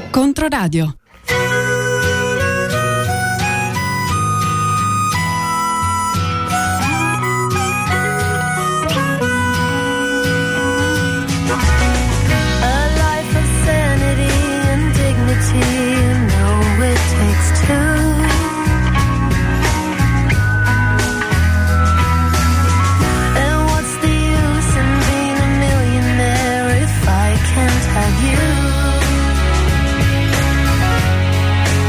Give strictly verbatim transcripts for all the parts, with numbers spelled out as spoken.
Controradio. Have you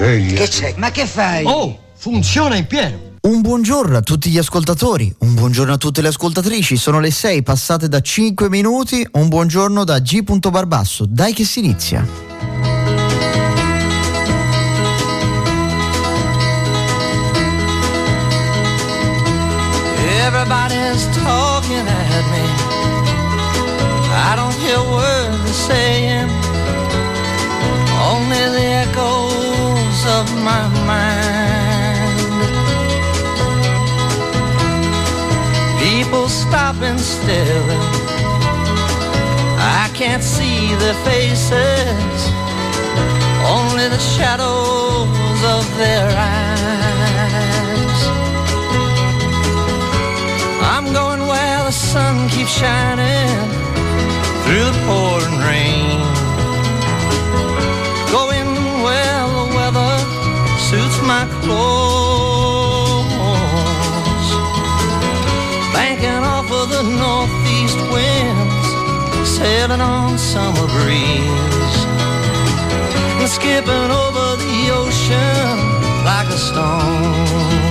sveglia. Che c'è? Ma che fai? Oh, funziona in pieno. Un buongiorno a tutti gli ascoltatori, un buongiorno a tutte le ascoltatrici, sono le sei passate da cinque minuti, un buongiorno da G. Barbasso, dai che si inizia. Everybody's talking at me, I don't hear a word they're saying, only the echoes of my mind. People stop and stare, I can't see their faces, only the shadows of their eyes. I'm going where the sun keeps shining through the pouring rain, going where the weather suits my clothes, banking off of the northeast winds, sailing on summer breeze, and skipping over the ocean like a stone.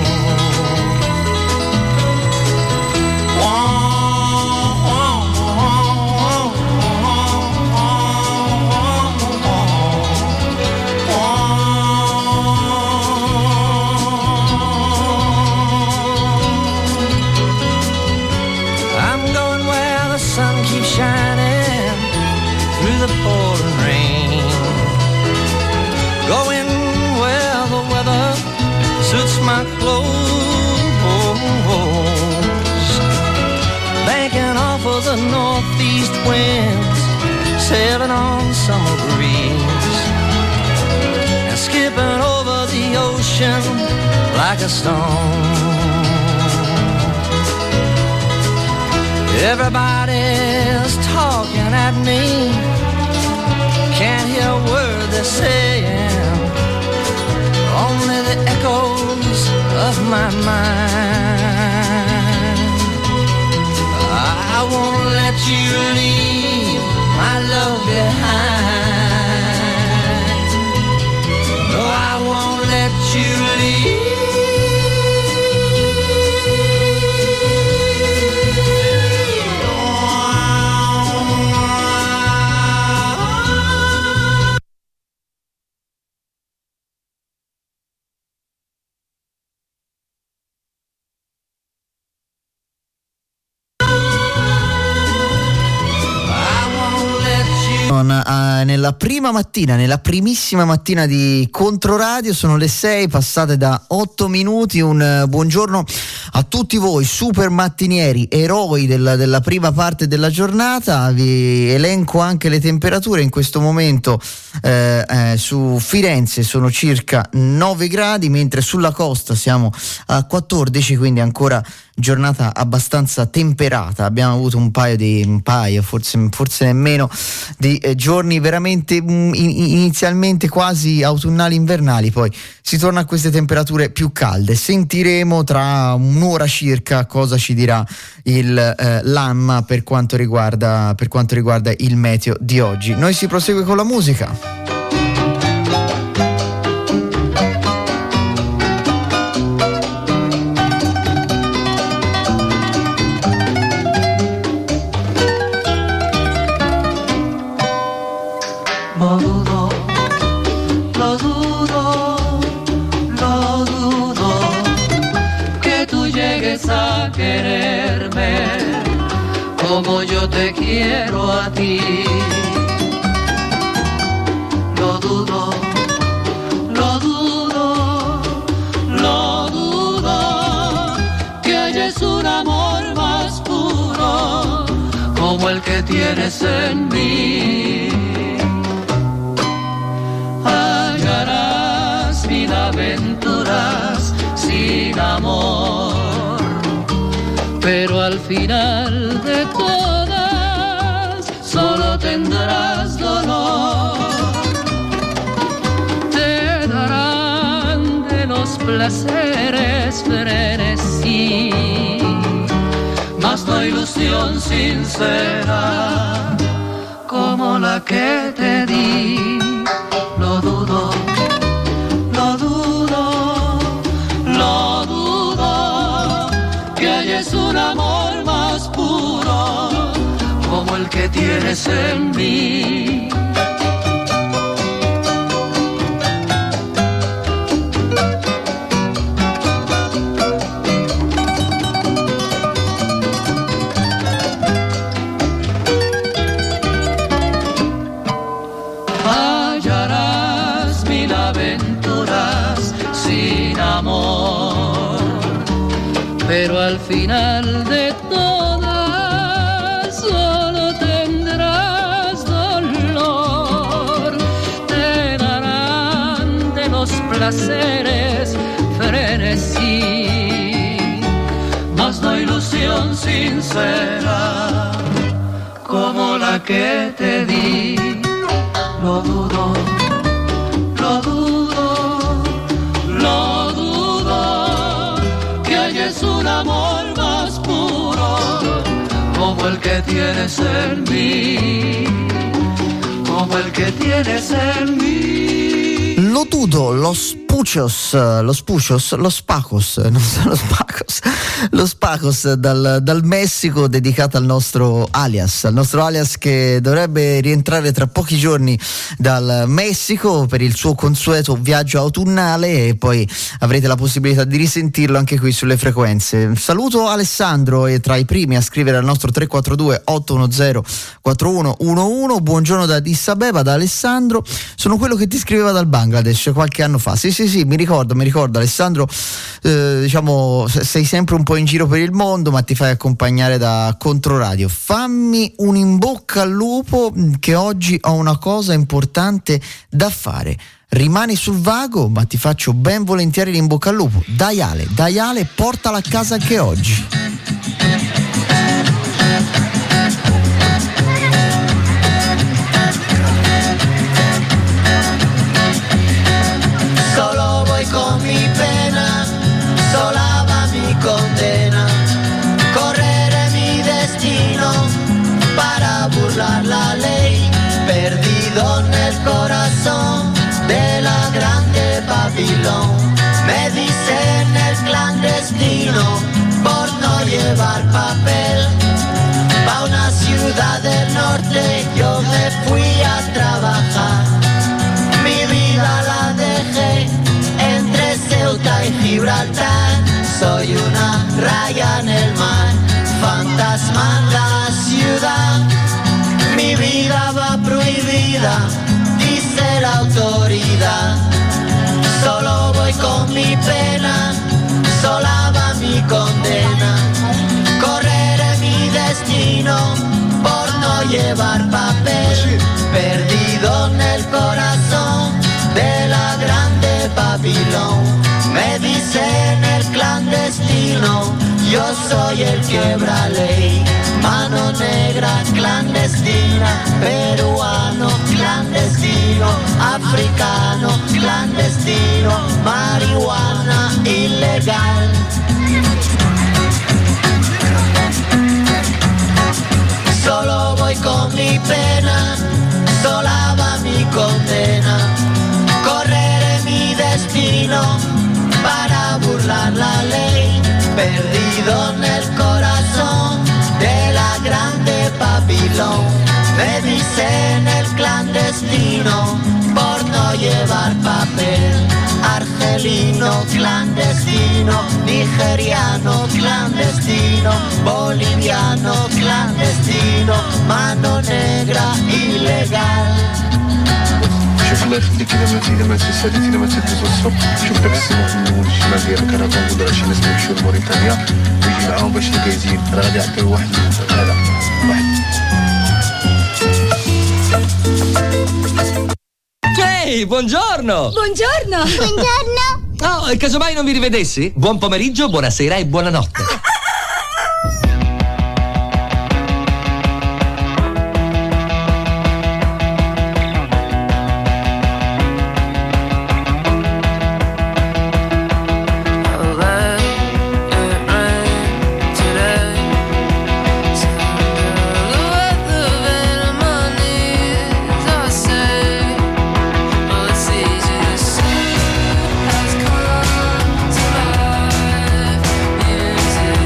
The pouring rain, going where the weather suits my clothes, banking off of the northeast winds, sailing on summer breeze, and skipping over the ocean like a stone. Everybody's talking at me, can't hear a word they're saying, only the echoes of my mind. I won't let you leave my love behind. No, I won't let you leave. Nella prima mattina, nella primissima mattina di Controradio, sono le sei passate da otto minuti. Un uh, buongiorno a tutti voi super mattinieri, eroi della, della prima parte della giornata. Vi elenco anche le temperature in questo momento. eh, eh, su Firenze sono circa nove gradi, mentre sulla costa siamo a quattordici, quindi ancora giornata abbastanza temperata. Abbiamo avuto un paio di un paio forse forse nemmeno di eh, giorni veramente mh, inizialmente quasi autunnali invernali, poi si torna a queste temperature più calde. Sentiremo tra un'ora circa cosa ci dirà il eh, l'ANMA per quanto riguarda per quanto riguarda il meteo di oggi. Noi si prosegue con la musica. Como yo te quiero a ti, lo dudo, lo dudo, lo dudo, que hayas un amor más puro como el que tienes en mí. Hallarás mil aventuras sin amor, pero al final de todas solo tendrás dolor. Te darán de los placeres frenesí, mas no ilusión sincera como la que te di. Lo dudo, lo tienes en mí. Hallarás mil aventuras sin amor, pero al final de todas solo tendrás dolor. Te darán de los placeres frenesí, mas no ilusión sincera como la que te di. Lo dudo, lo dudo, lo dudo, que hayas un amor más puro como el que tienes en mí, como el que tienes en mí. Lo dudo, los puchos, los puchos, los pacos, non so, los pacos, los pacos dal, dal Messico, dedicato al nostro alias, al nostro alias che dovrebbe rientrare tra pochi giorni dal Messico per il suo consueto viaggio autunnale e poi avrete la possibilità di risentirlo anche qui sulle frequenze. Saluto Alessandro, e tra i primi a scrivere al nostro tre quattro due otto uno zero quattro uno uno uno. Buongiorno da Addis Abeba, da Alessandro. Sono quello che ti scriveva dal Bangladesh qualche anno fa. Sì, sì, sì, mi ricordo, mi ricordo Alessandro, eh, diciamo sei sempre un po' in giro per il mondo, ma ti fai accompagnare da Controradio. Fammi un in bocca al lupo, che oggi ho una cosa importante da fare. Rimani sul vago, ma ti faccio ben volentieri l'in bocca al lupo. Dai Ale, dai Ale, portala a casa anche oggi. Solo voy con mi pena, sola va mi condena. Correré mi destino para burlar la ley, perdido en el corazón de la grande Babilón. Me dicen el clandestino por no llevar papel. Pa' una ciudad del norte yo me fui a trabajar. Mi vida la dejé entre Ceuta y Gibraltar. Soy una raya en el mar, fantasma en la ciudad. Mi vida va prohibida, dice la autoridad. Solo voy con mi pena, sola va mi condena. Correré mi destino por no llevar papel, perdido en el corazón de la grande Babilón. Me dicen el clandestino, yo soy el quiebra ley. Mano negra clandestina, peruano clandestino, africano clandestino, marihuana ilegal. Solo voy con mi pena, sola va mi condena. Correré mi destino para burlar la ley, perdido en el corazón de la grande Babilón. Me dicen el clandestino por no llevar papel. Argelino clandestino, nigeriano clandestino, boliviano clandestino, mano negra ilegal. شوف الله يخليك اذا ماتي اذا ماتي ساليتي اذا ماتي دوز الصبح شوف داك السيمون في النموذج الشمال ديالك انا كنقول راه شي ناس كيمشيو لموريتانيا ويجي معاهم باش يجازين راه غادي يعطيو واحد هذا واحد. Ehi, buongiorno! Buongiorno! Buongiorno! Oh, casomai non vi rivedessi? Buon pomeriggio, buonasera e buonanotte. Has come to life.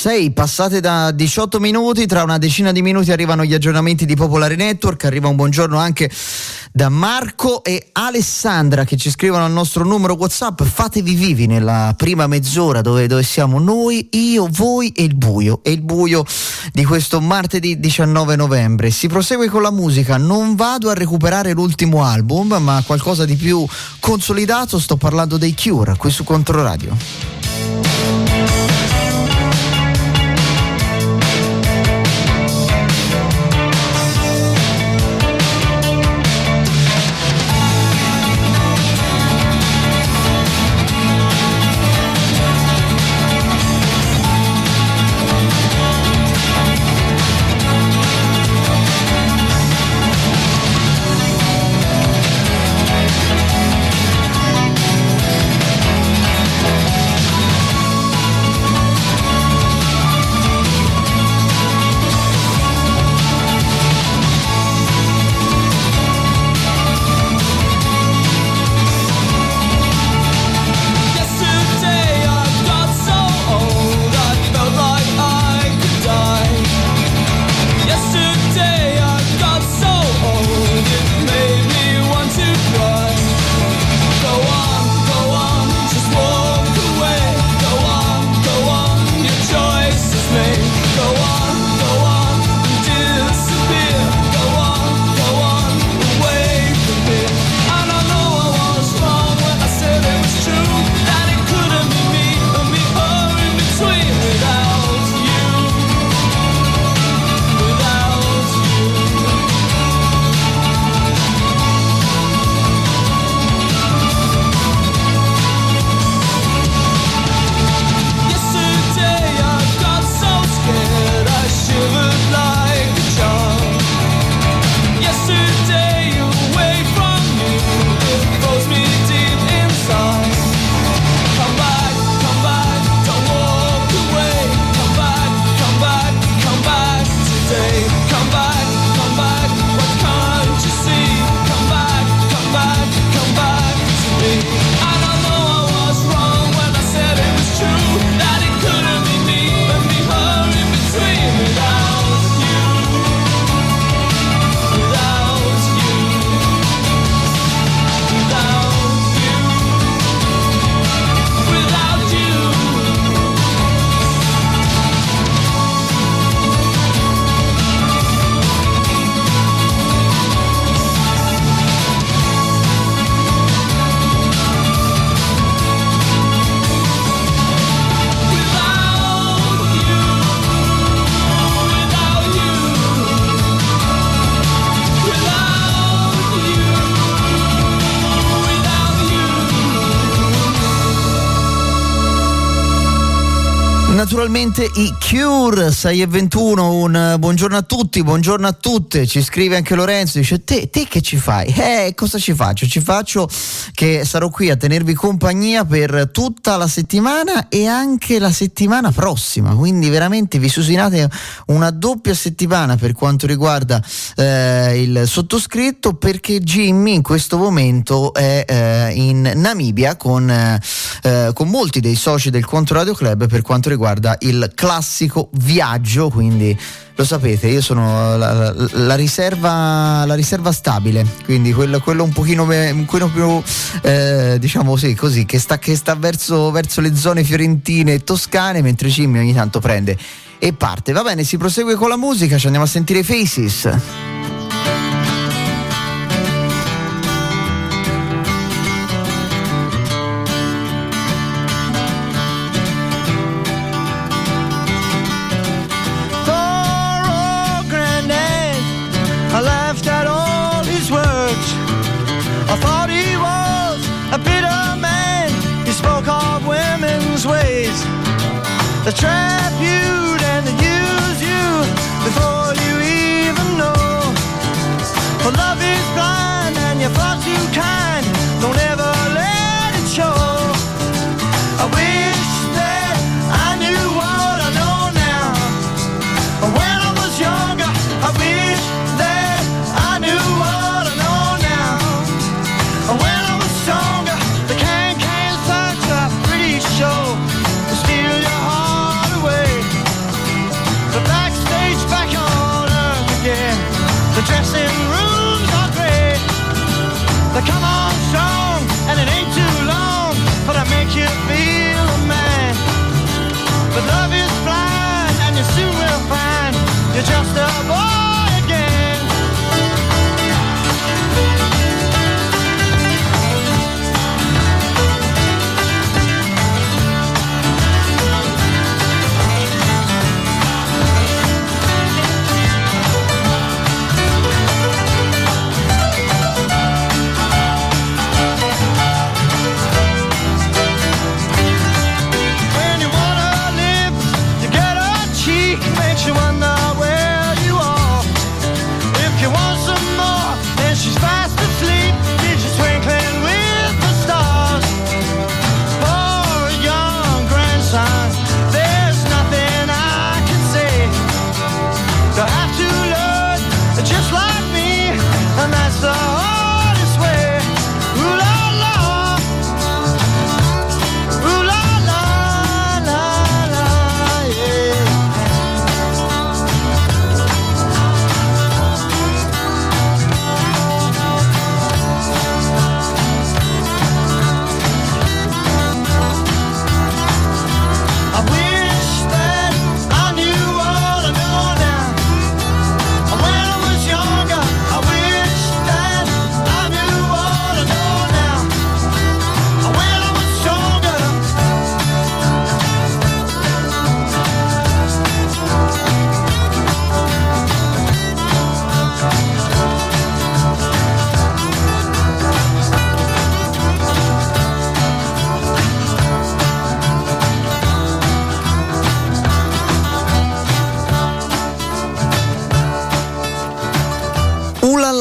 sei passate da diciotto minuti, tra una decina di minuti arrivano gli aggiornamenti di Popolare Network, arriva un buongiorno anche da Marco e Alessandra che ci scrivono al nostro numero WhatsApp: fatevi vivi nella prima mezz'ora dove, dove siamo noi, io, voi e il buio, e il buio di questo martedì diciannove novembre. Si prosegue con la musica, non vado a recuperare l'ultimo album ma qualcosa di più consolidato, sto parlando dei Cure qui su Controradio. Naturalmente i Cure, sei e ventuno, un buongiorno a tutti, buongiorno a tutte, ci scrive anche Lorenzo, dice te, te che ci fai? Eh, cosa ci faccio? Ci faccio che sarò qui a tenervi compagnia per tutta la settimana e anche la settimana prossima, quindi veramente vi susinate una doppia settimana per quanto riguarda eh, il sottoscritto, perché Jimmy in questo momento è eh, in Namibia con, eh, con molti dei soci del Controradio Club per quanto riguarda il classico viaggio, quindi lo sapete, io sono la, la, la riserva la riserva stabile, quindi quello, quello un pochino, un pochino più eh, diciamo sì, così, che sta, che sta verso, verso le zone fiorentine e toscane, mentre Jimmy ogni tanto prende e parte. Va bene, si prosegue con la musica, ci andiamo a sentire Faces. They trap you and they use you before you even know. For love is blind and you're far too kind. Don't ever let it show. I wish that I knew what I know now. When I was younger, I wish that I knew what I know now. When I was stronger, the can-can such a pretty show. Steal your heart away.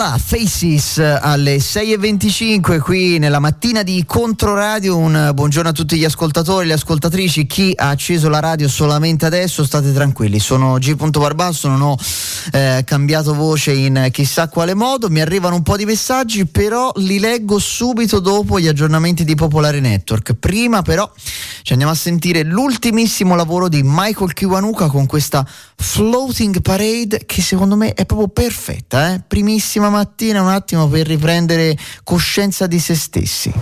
là, Faces alle sei e venticinque qui nella mattina di Controradio. Un buongiorno a tutti gli ascoltatori, le ascoltatrici, chi ha acceso la radio solamente adesso, state tranquilli, sono G. Barbasso, non ho eh, cambiato voce in chissà quale modo, mi arrivano un po' di messaggi, però li leggo subito dopo gli aggiornamenti di Popolare Network. Prima però ci andiamo a sentire l'ultimissimo lavoro di Michael Kiwanuka con questa Floating Parade che secondo me è proprio perfetta, eh? Primissima mattina, un attimo per riprendere coscienza di se stessi.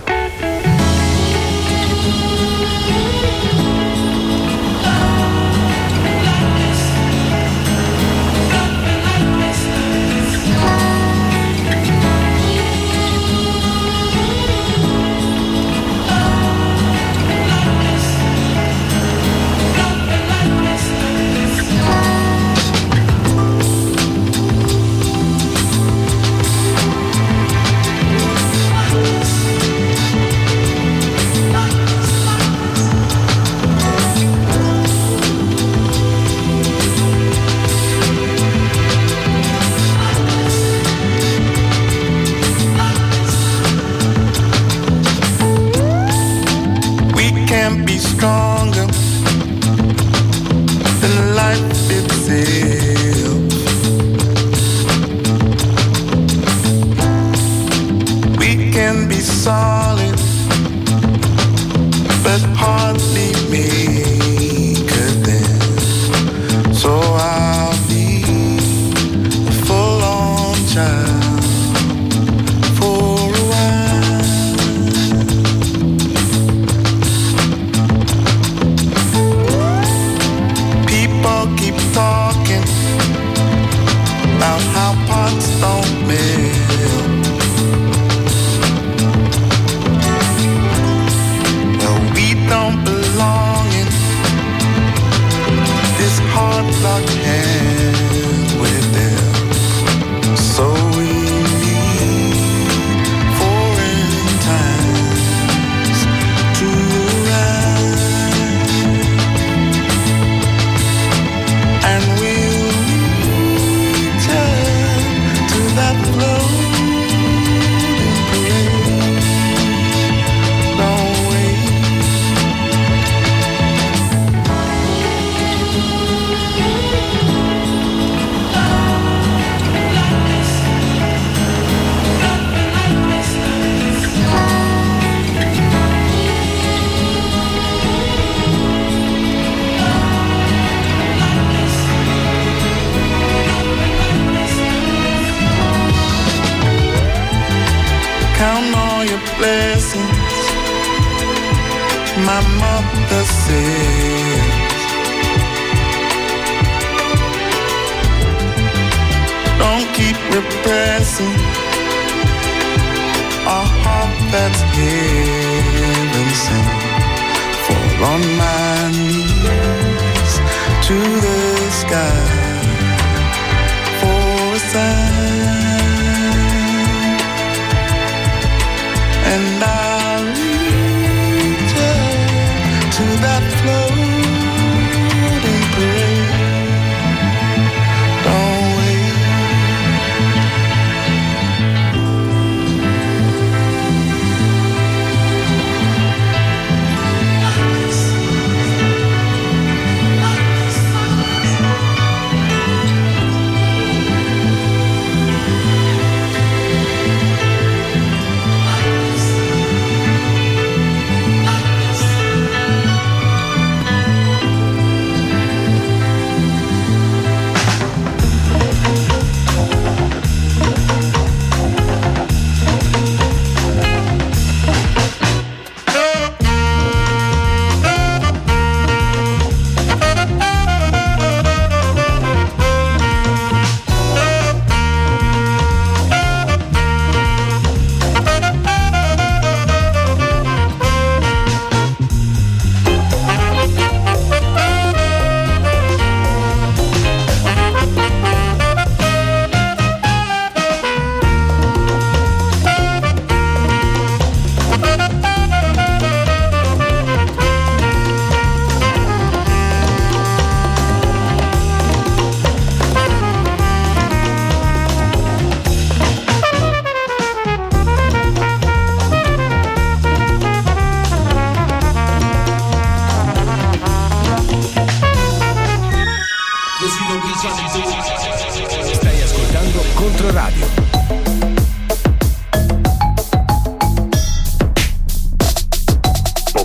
Stronger than life itself. We can be solid, but hardly make a dent. So I'll be a full-on child for a while. Keep talking about how pots don't melt. Well, we don't belong in this hard-locked hand with them. So we need foreign times to arrive. And we'll return to that floating parade. Don't wait. Count all your blessings, my mother says. Don't keep repressing a heart that's heaven sent. Fall on my knees to the sky for a sign. And I'll return to that floating parade. Don't wait.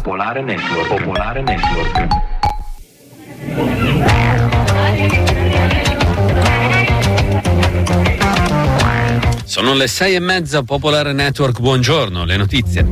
Popolare Network. Popolare Network. Sono le sei e mezza, Popolare Network, buongiorno, le notizie.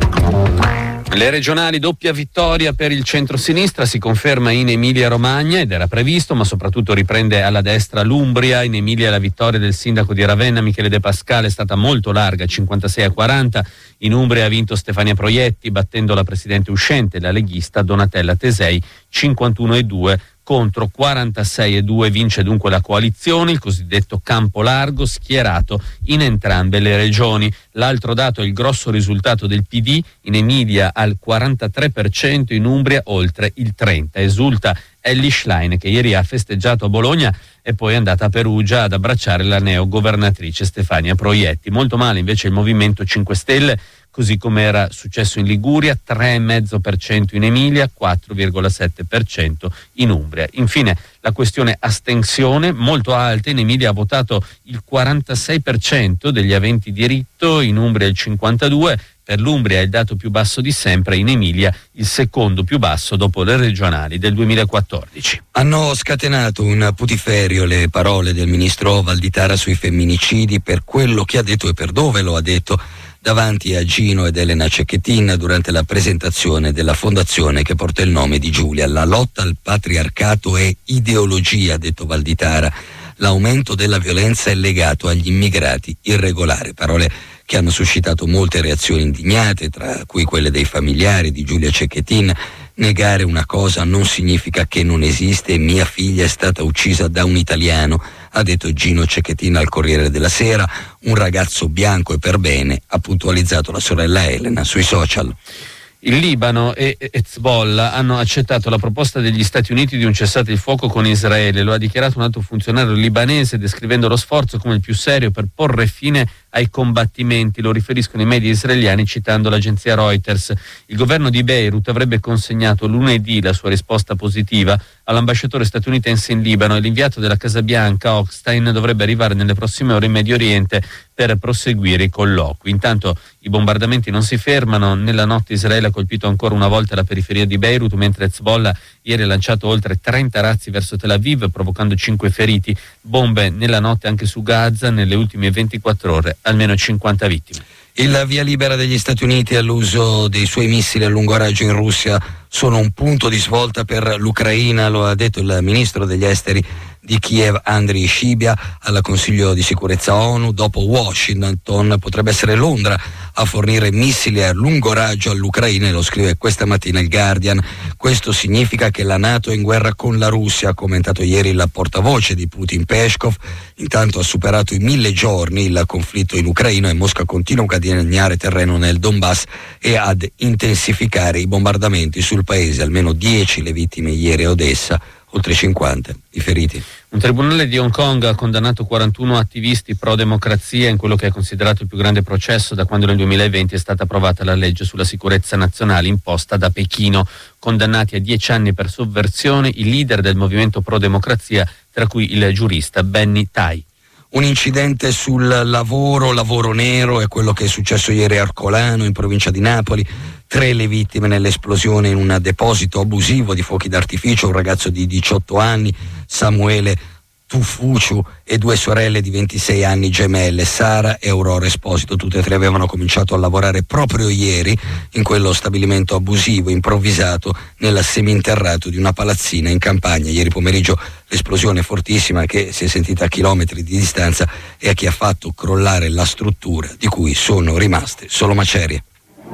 Le regionali, doppia vittoria per il centrosinistra, si conferma in Emilia-Romagna ed era previsto, ma soprattutto riprende alla destra l'Umbria. In Emilia la vittoria del sindaco di Ravenna, Michele De Pascale, è stata molto larga, cinquantasei a quaranta. In Umbria ha vinto Stefania Proietti, battendo la presidente uscente, la leghista Donatella Tesei, cinquantuno a due contro quarantasei a due. Vince dunque la coalizione, il cosiddetto campo largo, schierato in entrambe le regioni. L'altro dato è il grosso risultato del P D, in Emilia al quarantatré per cento, in Umbria oltre il trenta per cento. Esulta Elly Schlein, che ieri ha festeggiato a Bologna e poi è andata a Perugia ad abbracciare la neogovernatrice Stefania Proietti. Molto male invece il Movimento cinque Stelle, così come era successo in Liguria, tre virgola cinque per cento in Emilia, quattro virgola sette per cento in Umbria. Infine la questione astensione, molto alta, in Emilia ha votato il quarantasei per cento degli aventi diritto, in Umbria il cinquantadue per cento. Per l'Umbria è il dato più basso di sempre, in Emilia il secondo più basso dopo le regionali del duemilaquattordici. Hanno scatenato un putiferio le parole del ministro Valditara sui femminicidi, per quello che ha detto e per dove lo ha detto davanti a Gino ed Elena Cecchettin durante la presentazione della fondazione che porta il nome di Giulia. La lotta al patriarcato è ideologia, ha detto Valditara. L'aumento della violenza è legato agli immigrati irregolari. Parole che hanno suscitato molte reazioni indignate, tra cui quelle dei familiari di Giulia Cecchettin. Negare una cosa non significa che non esiste e mia figlia è stata uccisa da un italiano, ha detto Gino Cecchettin al Corriere della Sera. Un ragazzo bianco e per bene, ha puntualizzato la sorella Elena sui social. Il Libano e Hezbollah hanno accettato la proposta degli Stati Uniti di un cessate il fuoco con Israele. Lo ha dichiarato un alto funzionario libanese, descrivendo lo sforzo come il più serio per porre fine ai combattimenti. Lo riferiscono i media israeliani citando l'agenzia Reuters. Il governo di Beirut avrebbe consegnato lunedì la sua risposta positiva all'ambasciatore statunitense in Libano e l'inviato della Casa Bianca Hochstein dovrebbe arrivare nelle prossime ore in Medio Oriente per proseguire i colloqui. Intanto i bombardamenti non si fermano. Nella notte Israele ha colpito ancora una volta la periferia di Beirut, mentre Hezbollah ieri ha lanciato oltre trenta razzi verso Tel Aviv, provocando cinque feriti. Bombe nella notte anche su Gaza, nelle ultime ventiquattro ore almeno cinquanta vittime. Il via libera degli Stati Uniti all'uso dei suoi missili a lungo raggio in Russia sono un punto di svolta per l'Ucraina, lo ha detto il ministro degli esteri di Kiev Andriy Sybiha al Consiglio di sicurezza ONU. Dopo Washington potrebbe essere Londra a fornire missili a lungo raggio all'Ucraina, e lo scrive questa mattina il Guardian. Questo significa che la NATO è in guerra con la Russia, ha commentato ieri il portavoce di Putin Peskov. Intanto ha superato i mille giorni il conflitto in Ucraina e Mosca continua a guadagnare terreno nel Donbass e ad intensificare i bombardamenti sul paese. Almeno dieci le vittime ieri a Odessa, oltre cinquanta i feriti. Un tribunale di Hong Kong ha condannato quarantuno attivisti pro-democrazia in quello che è considerato il più grande processo da quando nel duemilaventi è stata approvata la legge sulla sicurezza nazionale imposta da Pechino. Condannati a dieci anni per sovversione i leader del movimento pro-democrazia, tra cui il giurista Benny Tai. Un incidente sul lavoro, lavoro nero, è quello che è successo ieri a Arcolano, in provincia di Napoli. Tre le vittime nell'esplosione in un deposito abusivo di fuochi d'artificio, un ragazzo di diciotto anni, Samuele Tufuciu, e due sorelle di ventisei anni gemelle, Sara e Aurora Esposito. Tutte e tre avevano cominciato a lavorare proprio ieri in quello stabilimento abusivo improvvisato nel seminterrato di una palazzina in campagna. Ieri pomeriggio l'esplosione fortissima che si è sentita a chilometri di distanza e a chi ha fatto crollare la struttura, di cui sono rimaste solo macerie.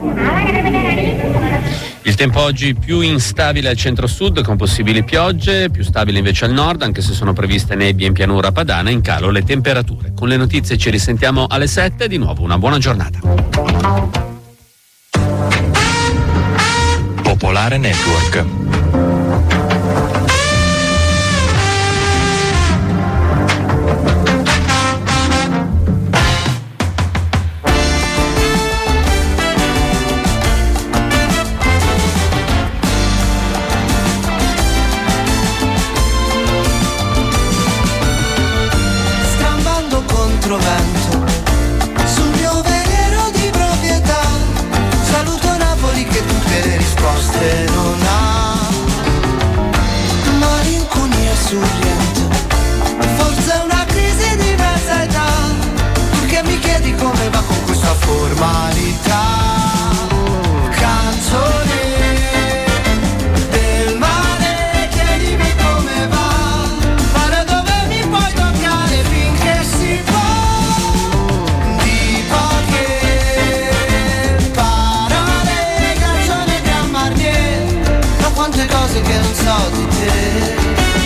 Il tempo oggi più instabile al centro-sud con possibili piogge, più stabile invece al nord, anche se sono previste nebbie in pianura padana. In calo le temperature. Con le notizie ci risentiamo alle sette, di nuovo una buona giornata. Popolare Network. Sul mio velero di proprietà saluto Napoli che tutte le risposte cose che non so di te.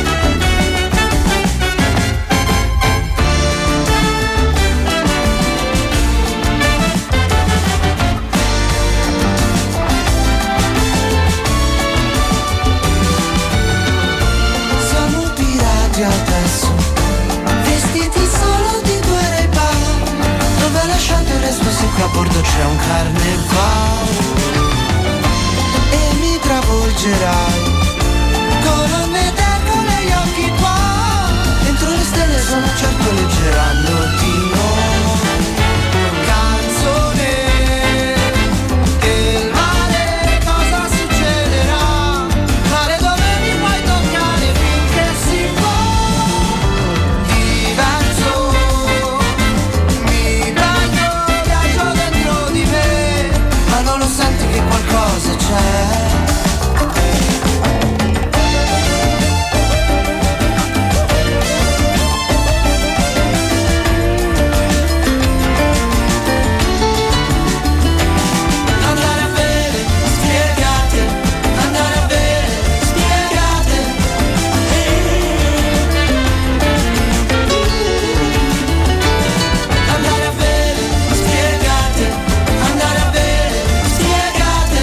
Adesso vestiti solo di due Ray-Ban, dove lasciate il resto se qui a bordo c'è un carnevale e mi travolgerai colonne d'Ercole e gli occhi qua, dentro le stelle sono certo leggeranno di noi canzone del mare, cosa succederà, mare dove mi puoi toccare finché si può. Qualcosa c'è. Andare a bere, spiegate, andare a bere, spiegate. Andare a bere, spiegate, andare a bere, spiegate.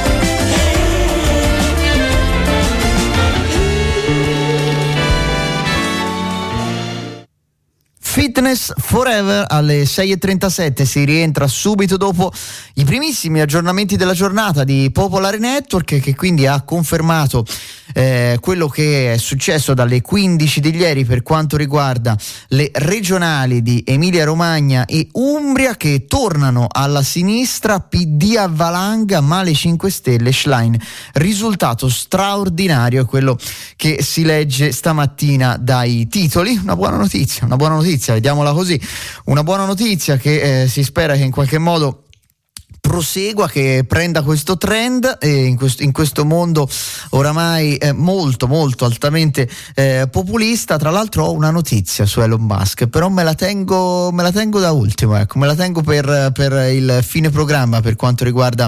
Fitness Forever alle sei e trentasette, si rientra subito dopo i primissimi aggiornamenti della giornata di Popolare Network, che quindi ha confermato eh, quello che è successo dalle quindici di ieri per quanto riguarda le regionali di Emilia Romagna e Umbria, che tornano alla sinistra, P D a valanga, ma le cinque Stelle Schlein. Risultato straordinario è quello che si legge stamattina dai titoli. Una buona notizia, una buona notizia, vediamola così, una buona notizia che eh, si spera che in qualche modo prosegua, che prenda questo trend e in questo, in questo mondo oramai eh, molto molto altamente eh, populista. Tra l'altro ho una notizia su Elon Musk, però me la tengo me la tengo da ultimo, ecco, me la tengo per, per il fine programma per quanto riguarda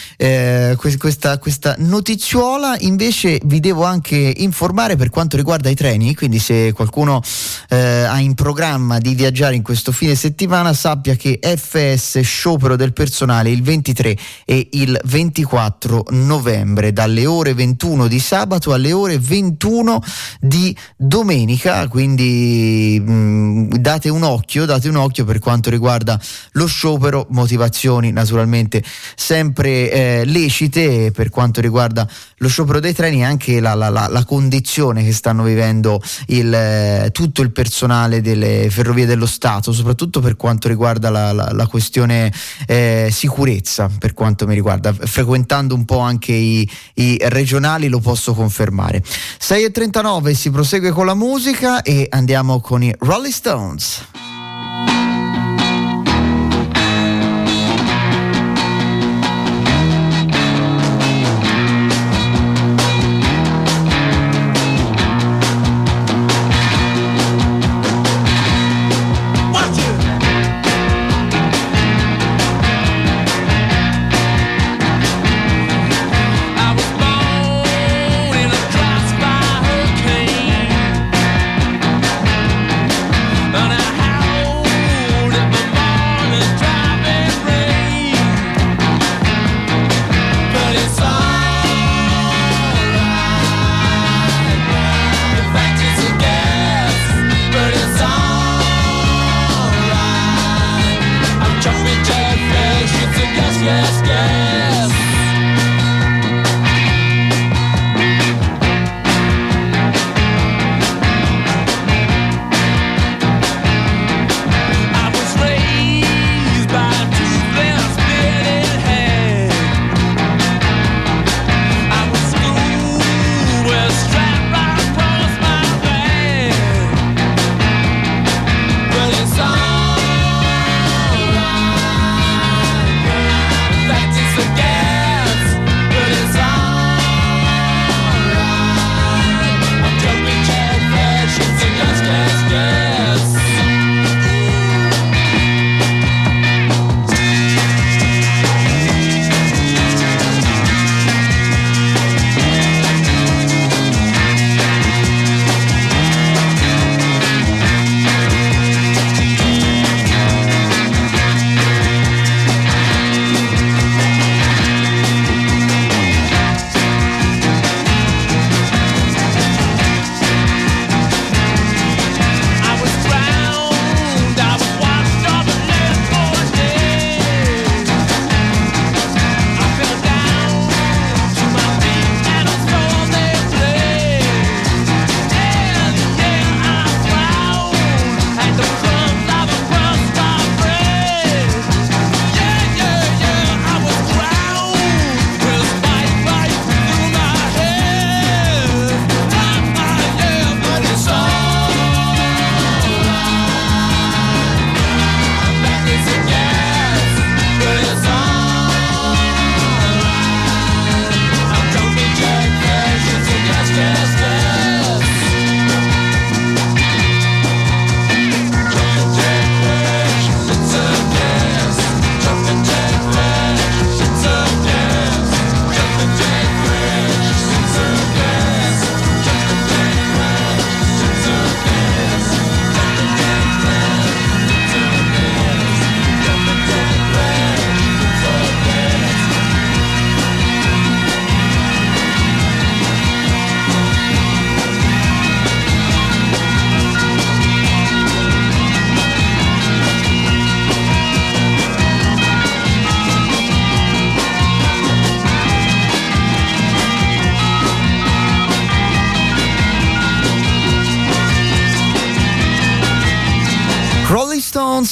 eh, questa, questa notiziola. Invece vi devo anche informare per quanto riguarda i treni, quindi se qualcuno eh, ha in programma di viaggiare in questo fine settimana, sappia che F S sciopero del personale il ventitré e il ventiquattro novembre, dalle ore ventuno di sabato alle ore ventuno di domenica, quindi mh, date un occhio, date un occhio per quanto riguarda lo sciopero, motivazioni naturalmente sempre eh, lecite per quanto riguarda lo sciopero dei treni, e anche la, la, la, la condizione che stanno vivendo il, eh, tutto il personale delle Ferrovie dello Stato, soprattutto per quanto riguarda la, la, la questione eh, sicurezza. Per quanto mi riguarda, frequentando un po' anche i, i regionali, lo posso confermare. sei e trentanove, si prosegue con la musica e andiamo con i Rolling Stones. But I have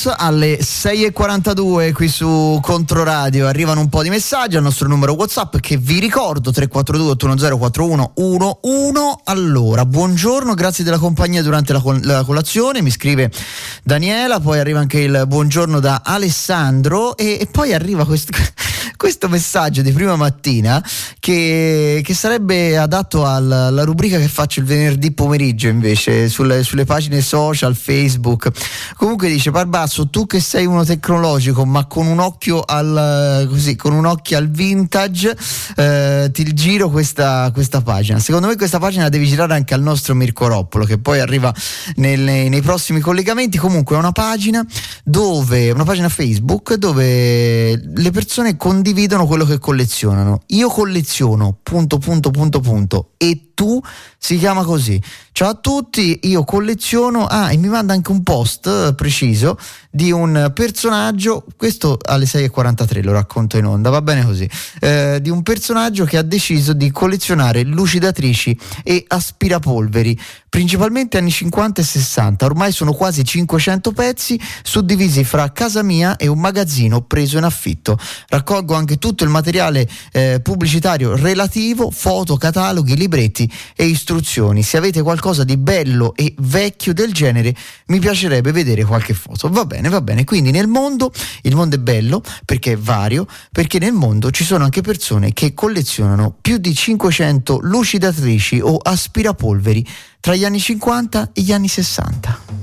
Stones alle sei e quarantadue qui su Controradio. Arrivano un po' di messaggi al nostro numero WhatsApp che vi ricordo tre quattro due otto uno zero quattro uno uno uno. Allora, buongiorno, grazie della compagnia durante la, col- la colazione, mi scrive Daniela, poi arriva anche il buongiorno da Alessandro e, e poi arriva questo questo messaggio di prima mattina che, che sarebbe adatto alla, alla rubrica che faccio il venerdì pomeriggio invece sulle, sulle pagine social, Facebook. Comunque dice: Barbasso, tu che sei uno tecnologico ma con un occhio al così con un occhio al vintage, eh, ti giro questa, questa pagina. Secondo me questa pagina la devi girare anche al nostro Mirko Roppolo, che poi arriva nelle, nei prossimi collegamenti. Comunque è una pagina dove una pagina Facebook dove le persone condividono quello che collezionano. Io colleziono punto punto punto punto e tu, si chiama così. Ciao a tutti, io colleziono. Ah, e mi manda anche un post preciso di un personaggio, questo alle sei e quarantatré lo racconto in onda, va bene così, eh, di un personaggio che ha deciso di collezionare lucidatrici e aspirapolveri, principalmente anni cinquanta e sessanta. Ormai sono quasi cinquecento pezzi suddivisi fra casa mia e un magazzino preso in affitto. Raccolgo anche tutto il materiale eh, pubblicitario relativo, foto, cataloghi, libretti e istruzioni. Se avete qualcosa di bello e vecchio del genere mi piacerebbe vedere qualche foto. Va bene, va bene. Quindi nel mondo, il mondo è bello perché è vario, perché nel mondo ci sono anche persone che collezionano più di cinquecento lucidatrici o aspirapolveri tra gli anni cinquanta e gli anni sessanta.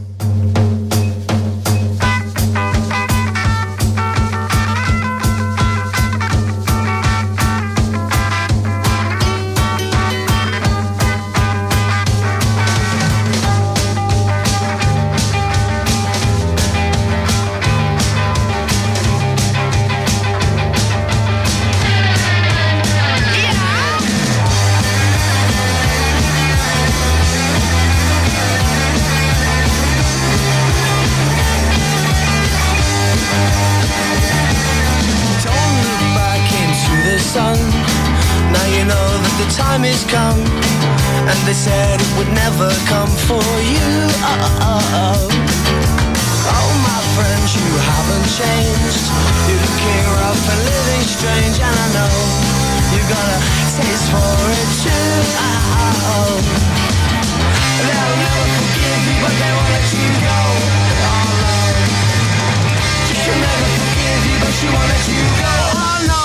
Time has come, and they said it would never come for you. Oh, oh, oh. Oh, my friends, you haven't changed. You're looking rough and living strange, and I know you got a taste for it too. Oh, oh, oh. They'll never forgive you, but they won't let you go. Oh, no. She'll never forgive you, but she won't let you go. Oh, no.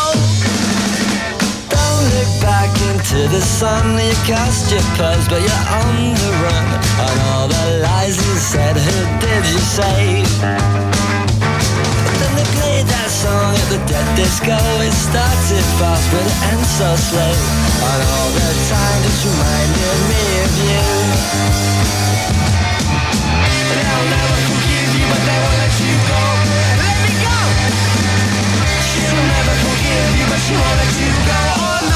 Look back into the sun, you cast your pearls but you're on the run. And all the lies you said, who did you save? And then they played that song at the dead disco. It started fast but it ends so slow. And all the time just reminded me of you. They'll never forgive you but they won't let you go. Let me go. She'll never forgive you but she won't let you go. Oh no.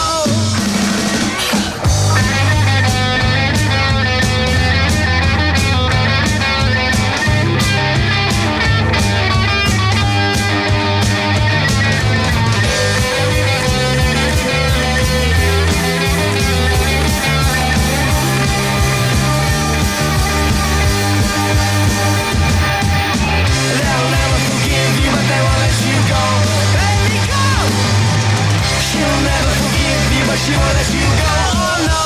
She won't let you go, oh no.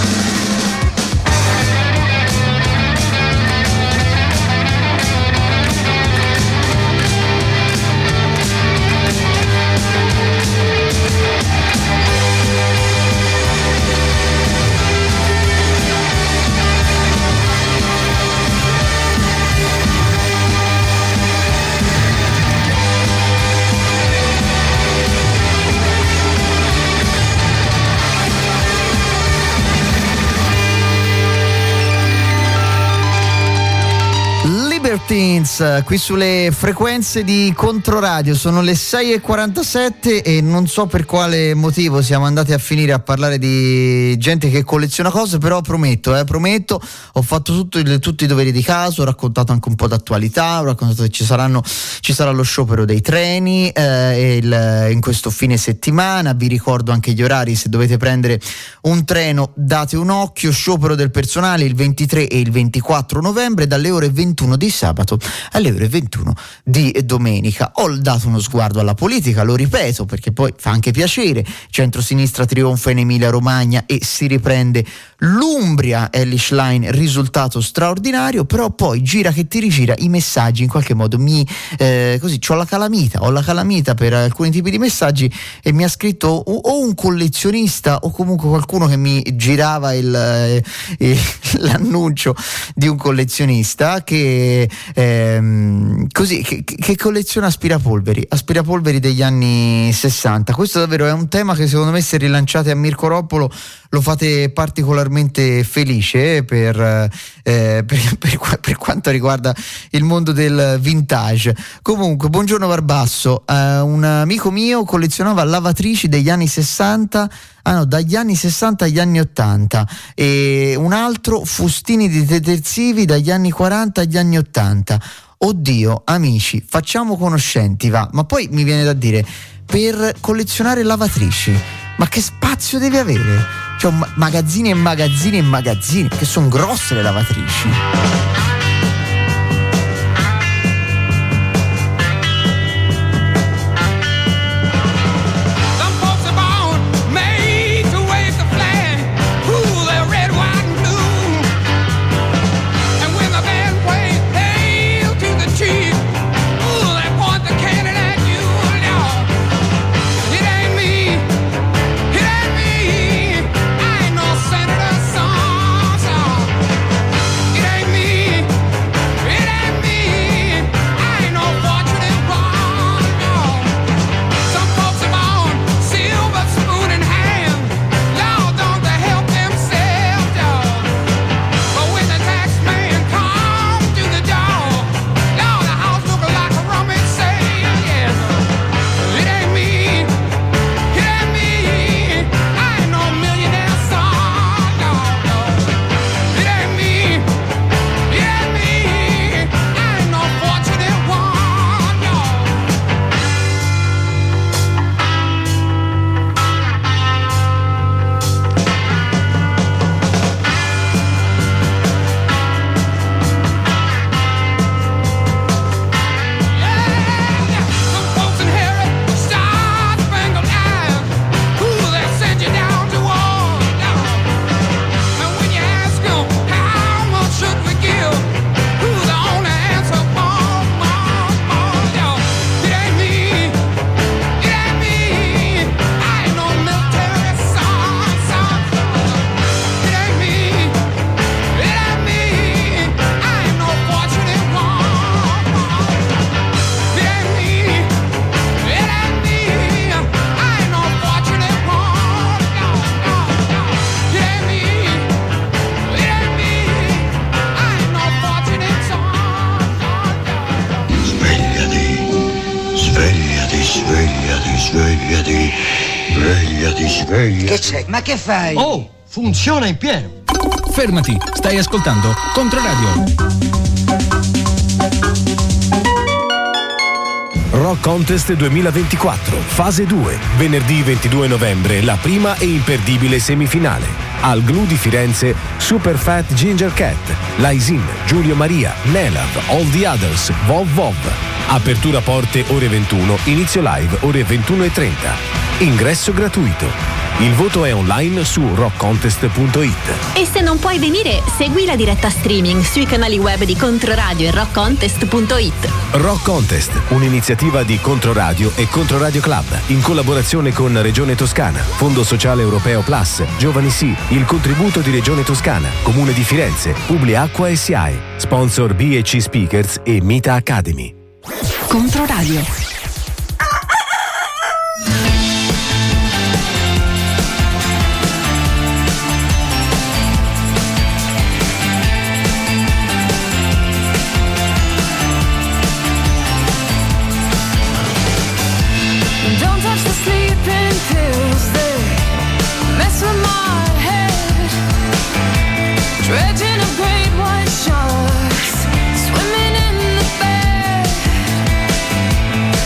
Libertines, qui sulle frequenze di Controradio. Sono le sei e quarantasette e non so per quale motivo siamo andati a finire a parlare di gente che colleziona cose, però prometto, eh, prometto, ho fatto tutto il, tutti i doveri di casa, ho raccontato anche un po' d'attualità, ho raccontato che ci saranno ci sarà lo sciopero dei treni eh, il, in questo fine settimana. Vi ricordo anche gli orari, se dovete prendere un treno date un occhio. Sciopero del personale il ventitré e il ventiquattro novembre dalle ore ventuno di sabato alle ore ventuno di domenica. Ho dato uno sguardo alla politica, lo ripeto perché poi fa anche piacere, centrosinistra trionfa in Emilia Romagna e si riprende l'Umbria, Elly Schlein, risultato straordinario, però poi gira che ti rigira i messaggi in qualche modo mi eh, così c'ho la calamita, ho la calamita per alcuni tipi di messaggi e mi ha scritto o, o un collezionista o comunque qualcuno che mi girava il, eh, eh, l'annuncio di un collezionista che ehm, così che, che colleziona aspirapolveri, aspirapolveri degli anni sessanta. Questo davvero è un tema che secondo me se rilanciate a Mirko Roppolo lo fate particolarmente felice per, eh, per, per, per quanto riguarda il mondo del vintage. Comunque, buongiorno Barbasso, eh, un amico mio collezionava lavatrici degli anni sessanta, ah no, dagli anni sessanta agli anni ottanta, e un altro fustini di detersivi dagli anni quaranta agli anni ottanta. Oddio, amici, facciamo conoscenti, va. Ma poi mi viene da dire, per collezionare lavatrici, ma che spazio deve avere? Cioè magazzini e magazzini e magazzini, che sono grosse le lavatrici. Svegliati, svegliati, svegliati. Che c'è? Ma che fai? Oh, funziona in pieno. Fermati, stai ascoltando Controradio. Rock Contest duemilaventiquattro, fase due, venerdì ventidue novembre, la prima e imperdibile semifinale. Al Glu di Firenze, Super Fat Ginger Cat, Laisin, Giulio Maria, Nelav, All the Others, Vov Vov. Apertura porte ore ventuno, inizio live ore ventuno e trenta. Ingresso gratuito. Il voto è online su rock contest punto it. E se non puoi venire, segui la diretta streaming sui canali web di Controradio e rock contest punto it. Rock Contest, un'iniziativa di Controradio e Controradio Club, in collaborazione con Regione Toscana, Fondo Sociale Europeo Plus, Giovani Sì, il contributo di Regione Toscana, Comune di Firenze, Publiacqua e S I A E, sponsor B e C Speakers e Mita Academy. Controradio. Swimming in the bed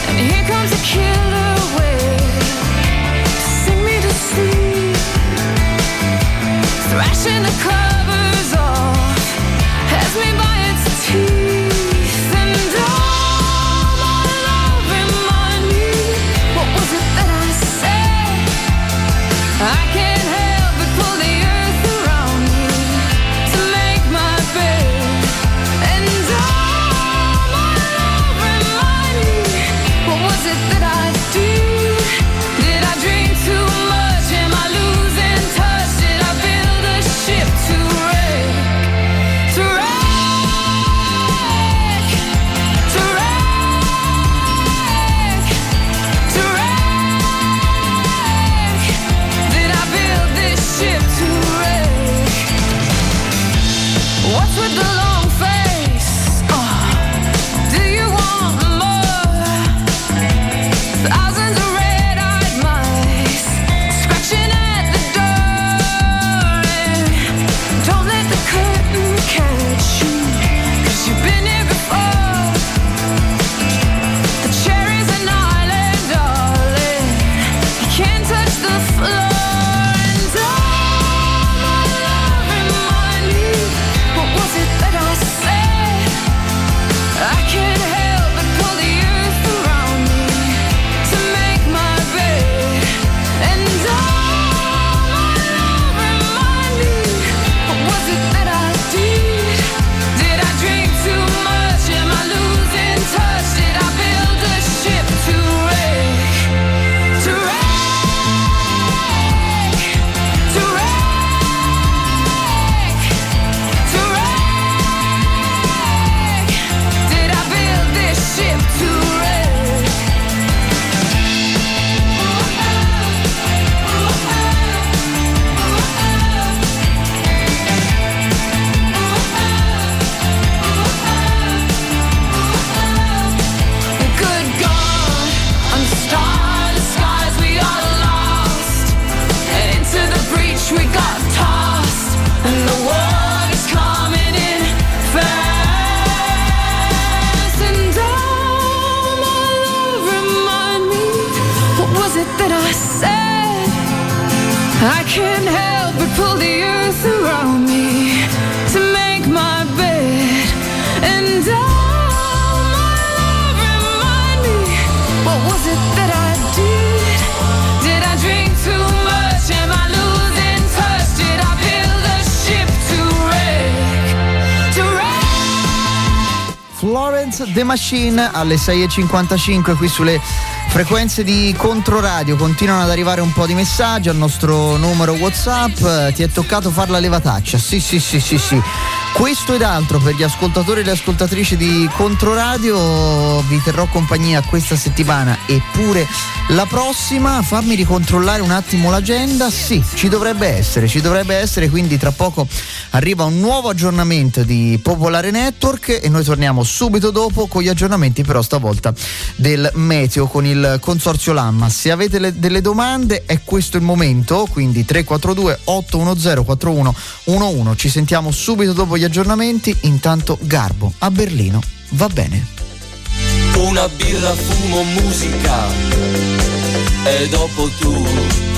couldn't help but pull the earth around me to make my bed. And all my love, remind me, what was it that I did? Did I drink too much? Am I losing touch? Did I build a ship to wreck? To wreck? Florence The Machine alle sei e cinquantacinque qui sulle frequenze di Controradio. Continuano ad arrivare un po' di messaggi al nostro numero WhatsApp. Ti è toccato far la levataccia? Sì, sì, sì, sì, sì. Questo ed altro per gli ascoltatori e le ascoltatrici di Controradio. Vi terrò compagnia questa settimana e pure la prossima. Fammi ricontrollare un attimo l'agenda. Sì, ci dovrebbe essere, ci dovrebbe essere, quindi tra poco arriva un nuovo aggiornamento di Popolare Network e noi torniamo subito dopo con gli aggiornamenti, però stavolta del meteo con il consorzio Lamma. Se avete le, delle domande è questo il momento, quindi tre quattro due otto uno zero quattro uno uno uno. Ci sentiamo subito dopo gli aggiornamenti. Intanto Garbo a Berlino, va bene. Una birra, fumo, musica e dopo tu.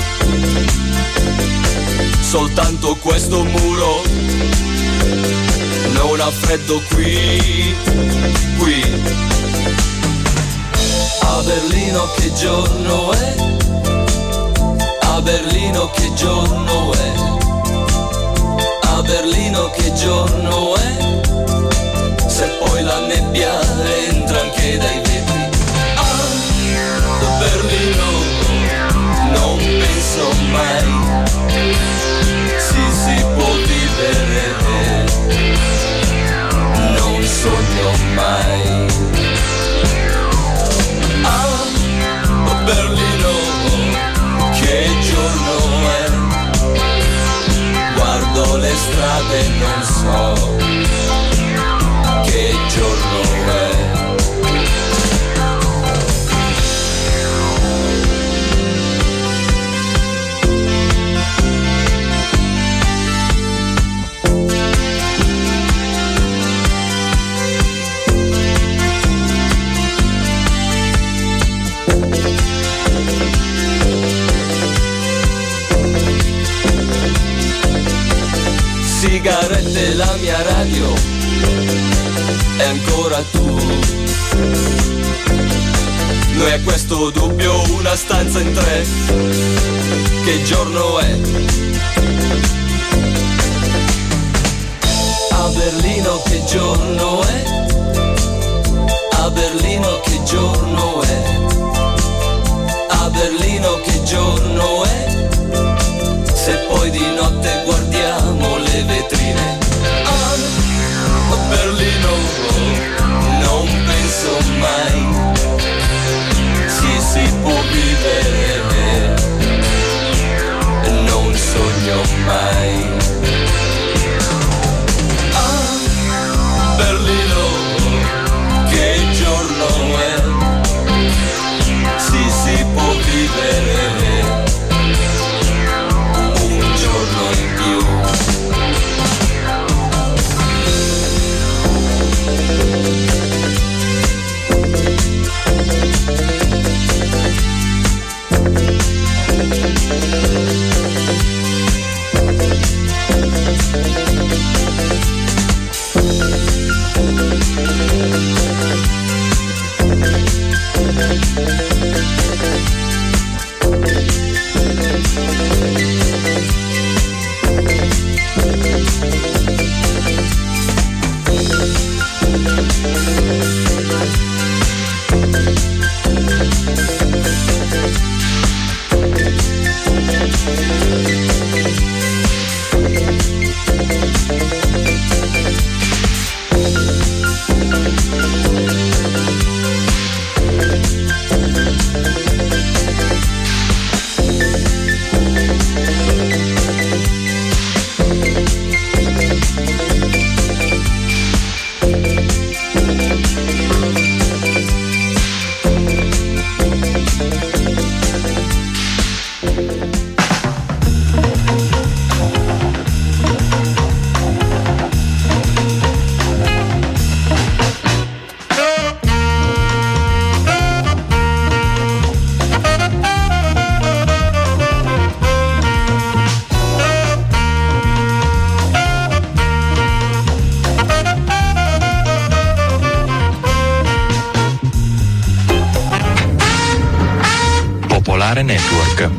Soltanto questo muro non ha freddo qui, qui. A Berlino che giorno è? A Berlino che giorno è? A Berlino che giorno è? Se poi la nebbia entra anche dai vetri. A Berlino non penso mai si si può vivere, non sogno mai. A Berlino che giorno è? Guardo le strade e non so che giorno è. Sigarette, la mia radio e ancora tu. Noi a questo dubbio una stanza in tre. Che giorno è? A Berlino che giorno è? A Berlino che giorno è? A Berlino che giorno è? Se poi di notte guardiamo le vetrine. A Berlino non penso mai si si può vivere, non sogno mai. A Berlino che giorno è? Si si può vivere un giorno in più. Popolare Network.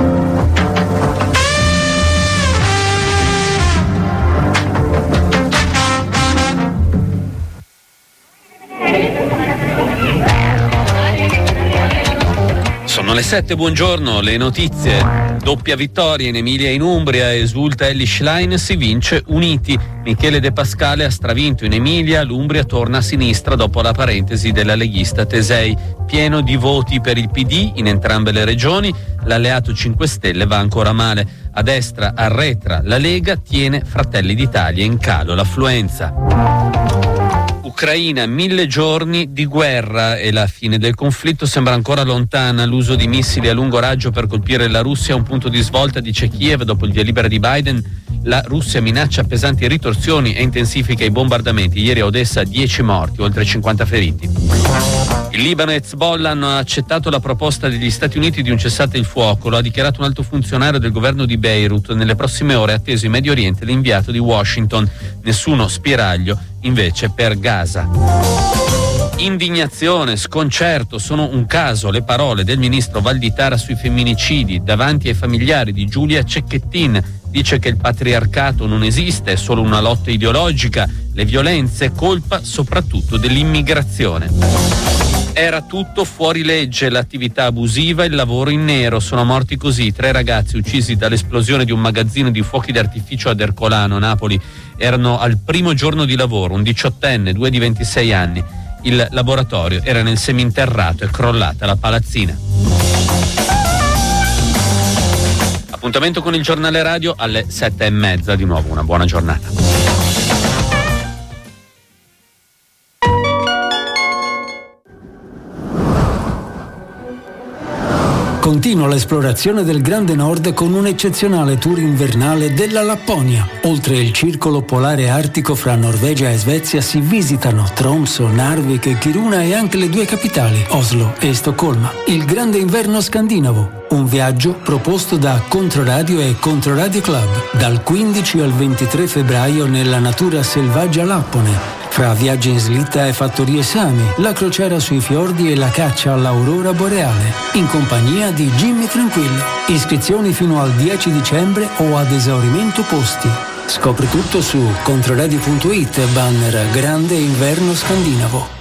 Sono le sette, buongiorno, le notizie. Doppia vittoria in Emilia e in Umbria, esulta Elly Schlein, si vince uniti. Michele De Pascale ha stravinto in Emilia, l'Umbria torna a sinistra dopo la parentesi della leghista Tesei. Pieno di voti per il P D in entrambe le regioni, l'alleato cinque Stelle va ancora male. A destra arretra la Lega, tiene Fratelli d'Italia, in calo l'affluenza. Ucraina, mille giorni di guerra e la fine del conflitto sembra ancora lontana. L'uso di missili a lungo raggio per colpire la Russia è un punto di svolta, dice Kiev dopo il via libera di Biden. La Russia minaccia pesanti ritorsioni e intensifica i bombardamenti. Ieri a Odessa dieci morti, oltre cinquanta feriti. Il Libano e Hezbollah hanno accettato la proposta degli Stati Uniti di un cessate il fuoco. Lo ha dichiarato un alto funzionario del governo di Beirut. Nelle prossime ore è atteso in Medio Oriente l'inviato di Washington. Nessuno spiraglio invece per Gaza. Indignazione, sconcerto sono un caso le parole del ministro Valditara sui femminicidi davanti ai familiari di Giulia Cecchettin. Dice che il patriarcato non esiste, è solo una lotta ideologica, le violenze colpa soprattutto dell'immigrazione. Era tutto fuori legge, l'attività abusiva e il lavoro in nero. Sono morti così tre ragazzi uccisi dall'esplosione di un magazzino di fuochi d'artificio ad Ercolano, Napoli. Erano al primo giorno di lavoro, un diciottenne, due di ventisei anni. Il laboratorio era nel seminterrato e crollata la palazzina. Appuntamento con il giornale radio alle sette e mezza, di nuovo una buona giornata. Continua l'esplorazione del Grande Nord con un eccezionale tour invernale della Lapponia. Oltre il circolo polare artico fra Norvegia e Svezia si visitano Tromsø, Narvik e Kiruna e anche le due capitali, Oslo e Stoccolma. Il grande inverno scandinavo, un viaggio proposto da Controradio e Controradio Club, dal quindici al ventitré febbraio nella natura selvaggia lappone. Fra viaggi in slitta e fattorie Sami, la crociera sui fiordi e la caccia all'aurora boreale, in compagnia di Jimmy Tranquillo. Iscrizioni fino al dieci dicembre o ad esaurimento posti. Scopri tutto su controradio punto it, banner Grande Inverno Scandinavo.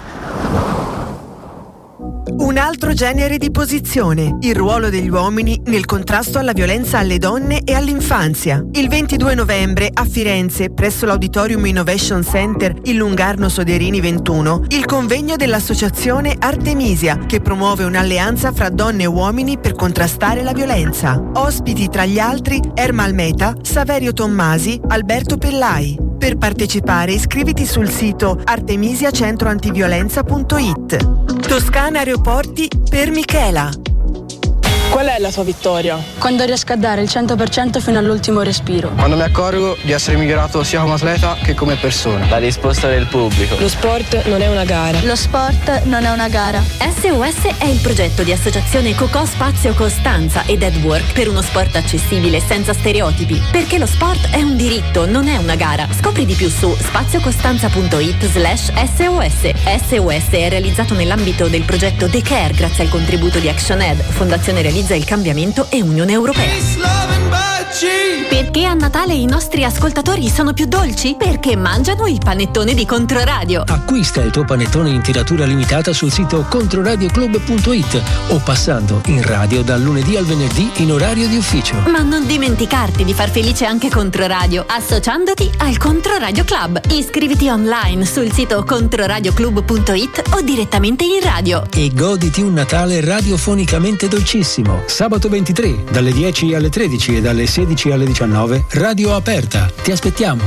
Un altro genere di posizione, il ruolo degli uomini nel contrasto alla violenza alle donne e all'infanzia. Il ventidue novembre a Firenze, presso l'Auditorium Innovation Center in Lungarno Soderini ventuno, il convegno dell'associazione Artemisia, che promuove un'alleanza fra donne e uomini per contrastare la violenza. Ospiti tra gli altri Ermal Meta, Saverio Tommasi, Alberto Pellai. Per partecipare iscriviti sul sito artemisia centro antiviolenza punto it. Toscana Aeroporti per Michela. Qual è la tua vittoria? Quando riesco a dare il cento per cento fino all'ultimo respiro. Quando mi accorgo di essere migliorato sia come atleta che come persona. La risposta del pubblico. Lo sport non è una gara. Lo sport non è una gara. S O S è il progetto di associazione Cocò Spazio Costanza e Dead Work per uno sport accessibile senza stereotipi. Perché lo sport è un diritto, non è una gara. Scopri di più su spaziocostanza punto it slash S O S. S O S è realizzato nell'ambito del progetto The Care grazie al contributo di ActionAid, Fondazione Realizza il Cambiamento e Unione Europea. Perché a Natale i nostri ascoltatori sono più dolci? Perché mangiano il panettone di Controradio. Acquista il tuo panettone in tiratura limitata sul sito controradioclub punto it o passando in radio dal lunedì al venerdì in orario di ufficio. Ma non dimenticarti di far felice anche Controradio associandoti al Controradio Club. Iscriviti online sul sito controradioclub punto it o direttamente in radio. E goditi un Natale radiofonicamente dolcissimo. Sabato ventitré dalle dieci alle tredici e dalle sedici alle diciannove, radio aperta. Ti aspettiamo.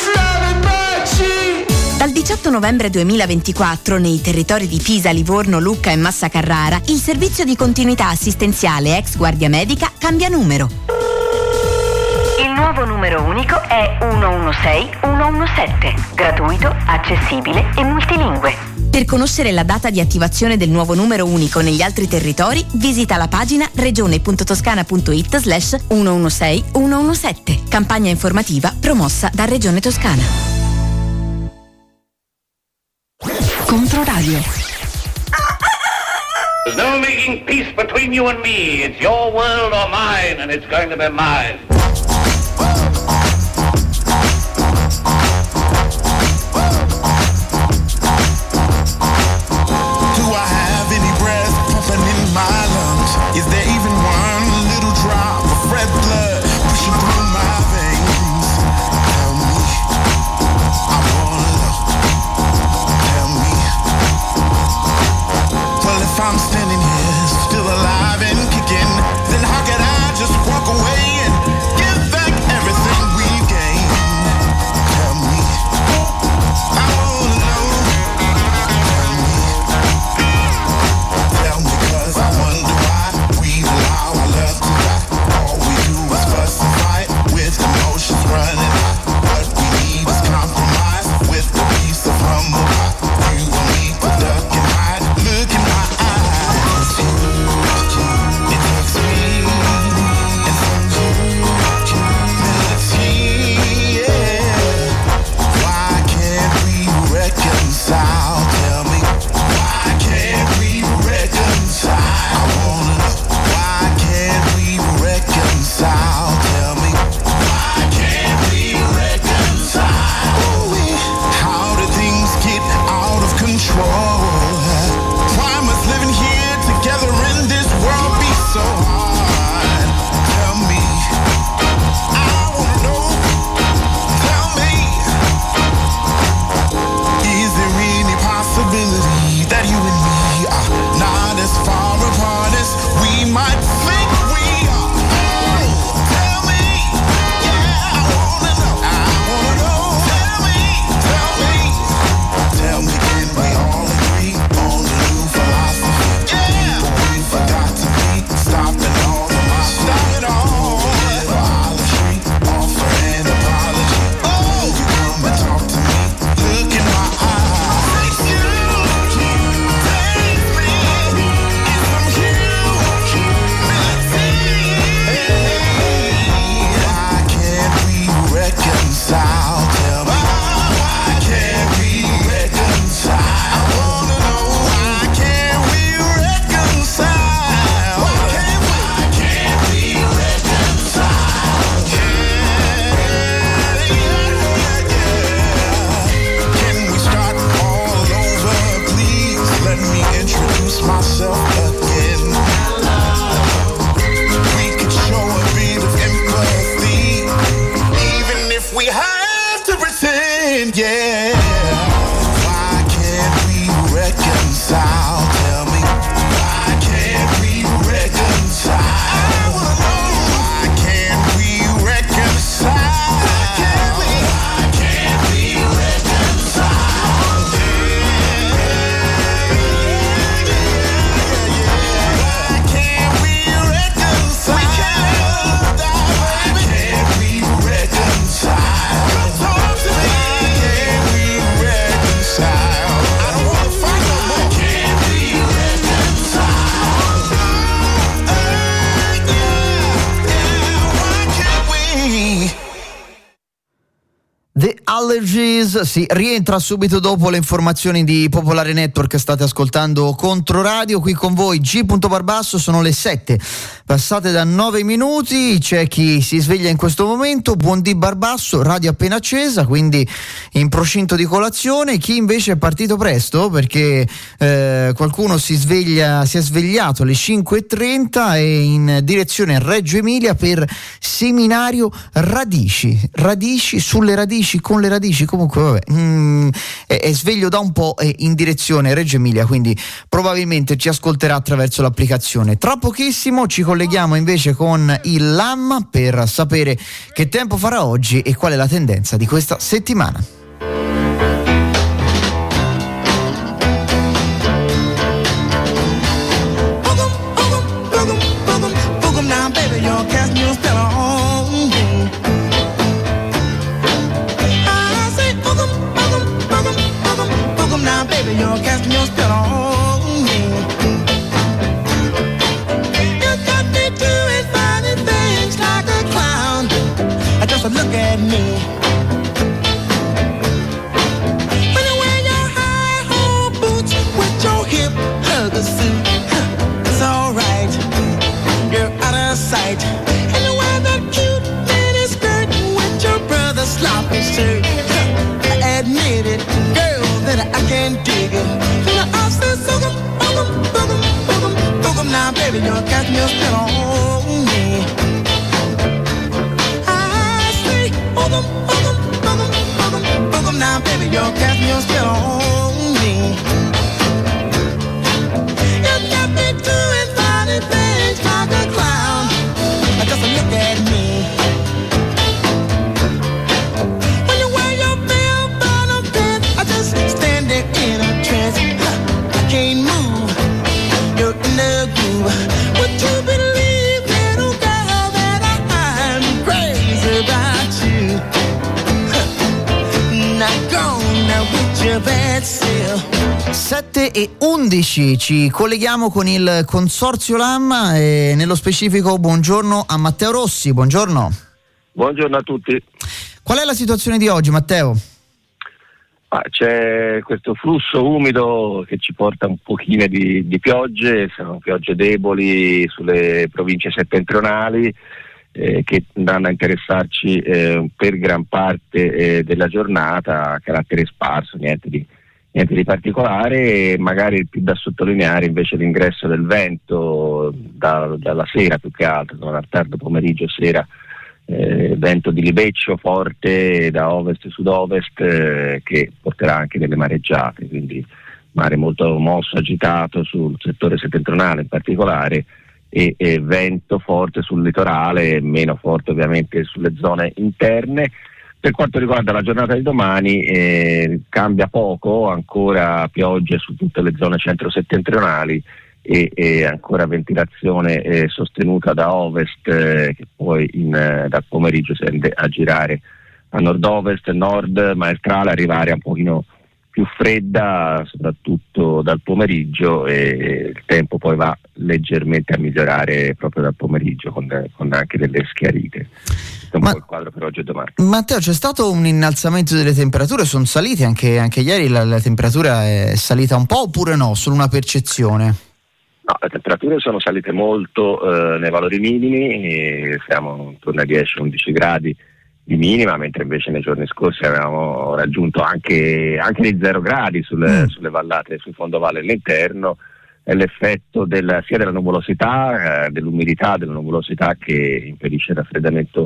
Dal diciotto novembre duemilaventiquattro nei territori di Pisa, Livorno, Lucca e Massa Carrara il servizio di continuità assistenziale ex Guardia Medica cambia numero. Il nuovo numero unico è uno uno sei uno uno sette, gratuito, accessibile e multilingue. Per conoscere la data di attivazione del nuovo numero unico negli altri territori, visita la pagina regione punto toscana punto it slash uno uno sei uno uno sette. Campagna informativa promossa da Regione Toscana. Controradio. There's no making peace between you and me. It's your world or mine, and it's going to be mine. Do I have any breath pumping in my lungs? Is there even one little drop of red blood pushing through my veins? Tell me, I wanna know. Tell me. Well, if I'm standing here still alive and kicking, then how can I just walk away and give back everything we gained? Tell me, I wanna know. Tell me, tell me, 'cause I wonder why we allow our love to die. All we do is fuss and fight with emotions running high. What we need is compromise with the piece of humble pie. You and me to duck and hide. Look in my eyes. It takes me and some humility, yeah. Why can't we reconcile? Tell me, why can't we reconcile? I wanna know, why can't we reconcile? Tell me, why can't we reconcile? Ooh, how do things get out of control? Why must living here together in this world be so hard? Tell me, I wanna know. Tell me, is there any possibility that you and me are not as far apart as we might think we are? Oh, tell me, yeah, I wanna know. I wanna know. Tell me, tell me, tell me, can we all agree on the new philosophy? Yeah, we forgot to be stopping all the my stop it all. Idolatry, offer an apology. Oh, you come and talk to me. Look in my eyes. Takes you, takes me, and some humility. Why can't we reconcile? Tell me, why can't we reconcile? I wanna know, why can't we reconcile? Why can't we, why can't we reconcile? Yeah, yeah, yeah. Can we start all over, please? Let me introduce myself again. We could show a bit of empathy, even if we have to pretend, yeah. Why can't we reconcile? Tell me, why can't we reconcile? I wanna know, why can't we reconcile? Why can't we, why can't we reconcile? Why can't we reconcile? We can't, why can't we reconcile? Talk to me. Why can't we reconcile? I don't wanna fight no more. Why can't we reconcile? Uh, yeah, yeah, why can't we? The Allergies si rientra subito dopo le informazioni di Popolare Network. State ascoltando Controradio, qui con voi G. Barbasso. Sono le sette passate da nove minuti. C'è chi si sveglia in questo momento, buon di Barbasso, radio appena accesa, quindi in procinto di colazione. Chi invece è partito presto perché eh, qualcuno si sveglia, si è svegliato alle cinque e trenta e in direzione Reggio Emilia per seminario radici radici sulle radici, con le radici, comunque vabbè, mm, è, è sveglio da un po' e in direzione Reggio Emilia, quindi probabilmente ci ascolterà attraverso l'applicazione. Tra pochissimo ci colleghiamo invece con il Lamma per sapere che tempo farà oggi e qual è la tendenza di questa settimana. Look at me. When you wear your high-hole boots with your hip hugger suit, dig it. I said, soak 'em, soak 'em, soak 'em, soak 'em, soak 'em now, baby, you're catching your spell on me. I say, soak 'em, soak 'em, soak 'em, soak 'em, soak 'em now, baby, you're catching your spell on me. You got me doing funny things like a clown. Just look at me. When you wear your bell bottom pants, I just stand there in a trance. I can't move, you're in the groove. Would you believe, little girl, that I'm crazy about you? Now go now with your bad self. sette e undici, ci colleghiamo con il Consorzio Lamma e nello specifico buongiorno a Matteo Rossi, buongiorno. Buongiorno a tutti. Qual è la situazione di oggi, Matteo? Ah, c'è questo flusso umido che ci porta un pochino di, di piogge, sono piogge deboli sulle province settentrionali eh, che andranno a interessarci eh, per gran parte eh, della giornata, a carattere sparso, niente di Niente di particolare, e magari più da sottolineare invece l'ingresso del vento da, dalla sera più che altro, dal tardo pomeriggio sera, eh, vento di libeccio forte da ovest e sud-ovest eh, che porterà anche delle mareggiate, quindi mare molto mosso, agitato sul settore settentrionale in particolare e, e vento forte sul litorale, meno forte ovviamente sulle zone interne. Per quanto riguarda la giornata di domani eh, cambia poco, ancora piogge su tutte le zone centro-settentrionali e, e ancora ventilazione eh, sostenuta da ovest eh, che poi in, eh, dal pomeriggio tende a girare a nord-ovest, nord maestrale, arrivare un pochino più fredda soprattutto dal pomeriggio e il tempo poi va leggermente a migliorare proprio dal pomeriggio con, con anche delle schiarite. Questo è un Ma, po' il quadro per oggi e domani. Matteo, c'è stato un innalzamento delle temperature, sono salite anche, anche ieri, la, la temperatura è salita un po' oppure no, solo una percezione? No, le temperature sono salite molto eh, nei valori minimi, e siamo intorno ai dieci undici gradi di minima, mentre invece nei giorni scorsi avevamo raggiunto anche, anche i zero gradi sulle, mm. sulle vallate, sul fondovalle all'interno. È l'effetto del, sia della nuvolosità, eh, dell'umidità, della nuvolosità che impedisce il raffreddamento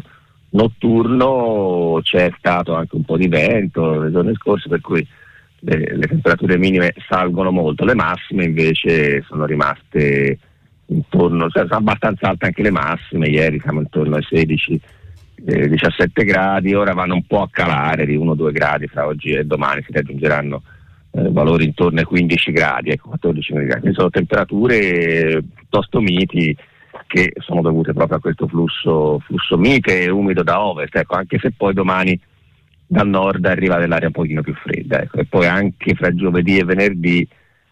notturno. C'è stato anche un po' di vento nei giorni scorsi, per cui le, le temperature minime salgono molto, le massime invece sono rimaste intorno, cioè sono abbastanza alte anche le massime, ieri siamo intorno ai sedici diciassette gradi, ora vanno un po' a calare di uno due gradi fra oggi e domani, si raggiungeranno eh, valori intorno ai quindici gradi, ecco quattordici gradi. Quindi sono temperature piuttosto miti che sono dovute proprio a questo flusso, flusso mite e umido da ovest, ecco, anche se poi domani dal nord arriva dell'aria un pochino più fredda, ecco, e poi anche fra giovedì e venerdì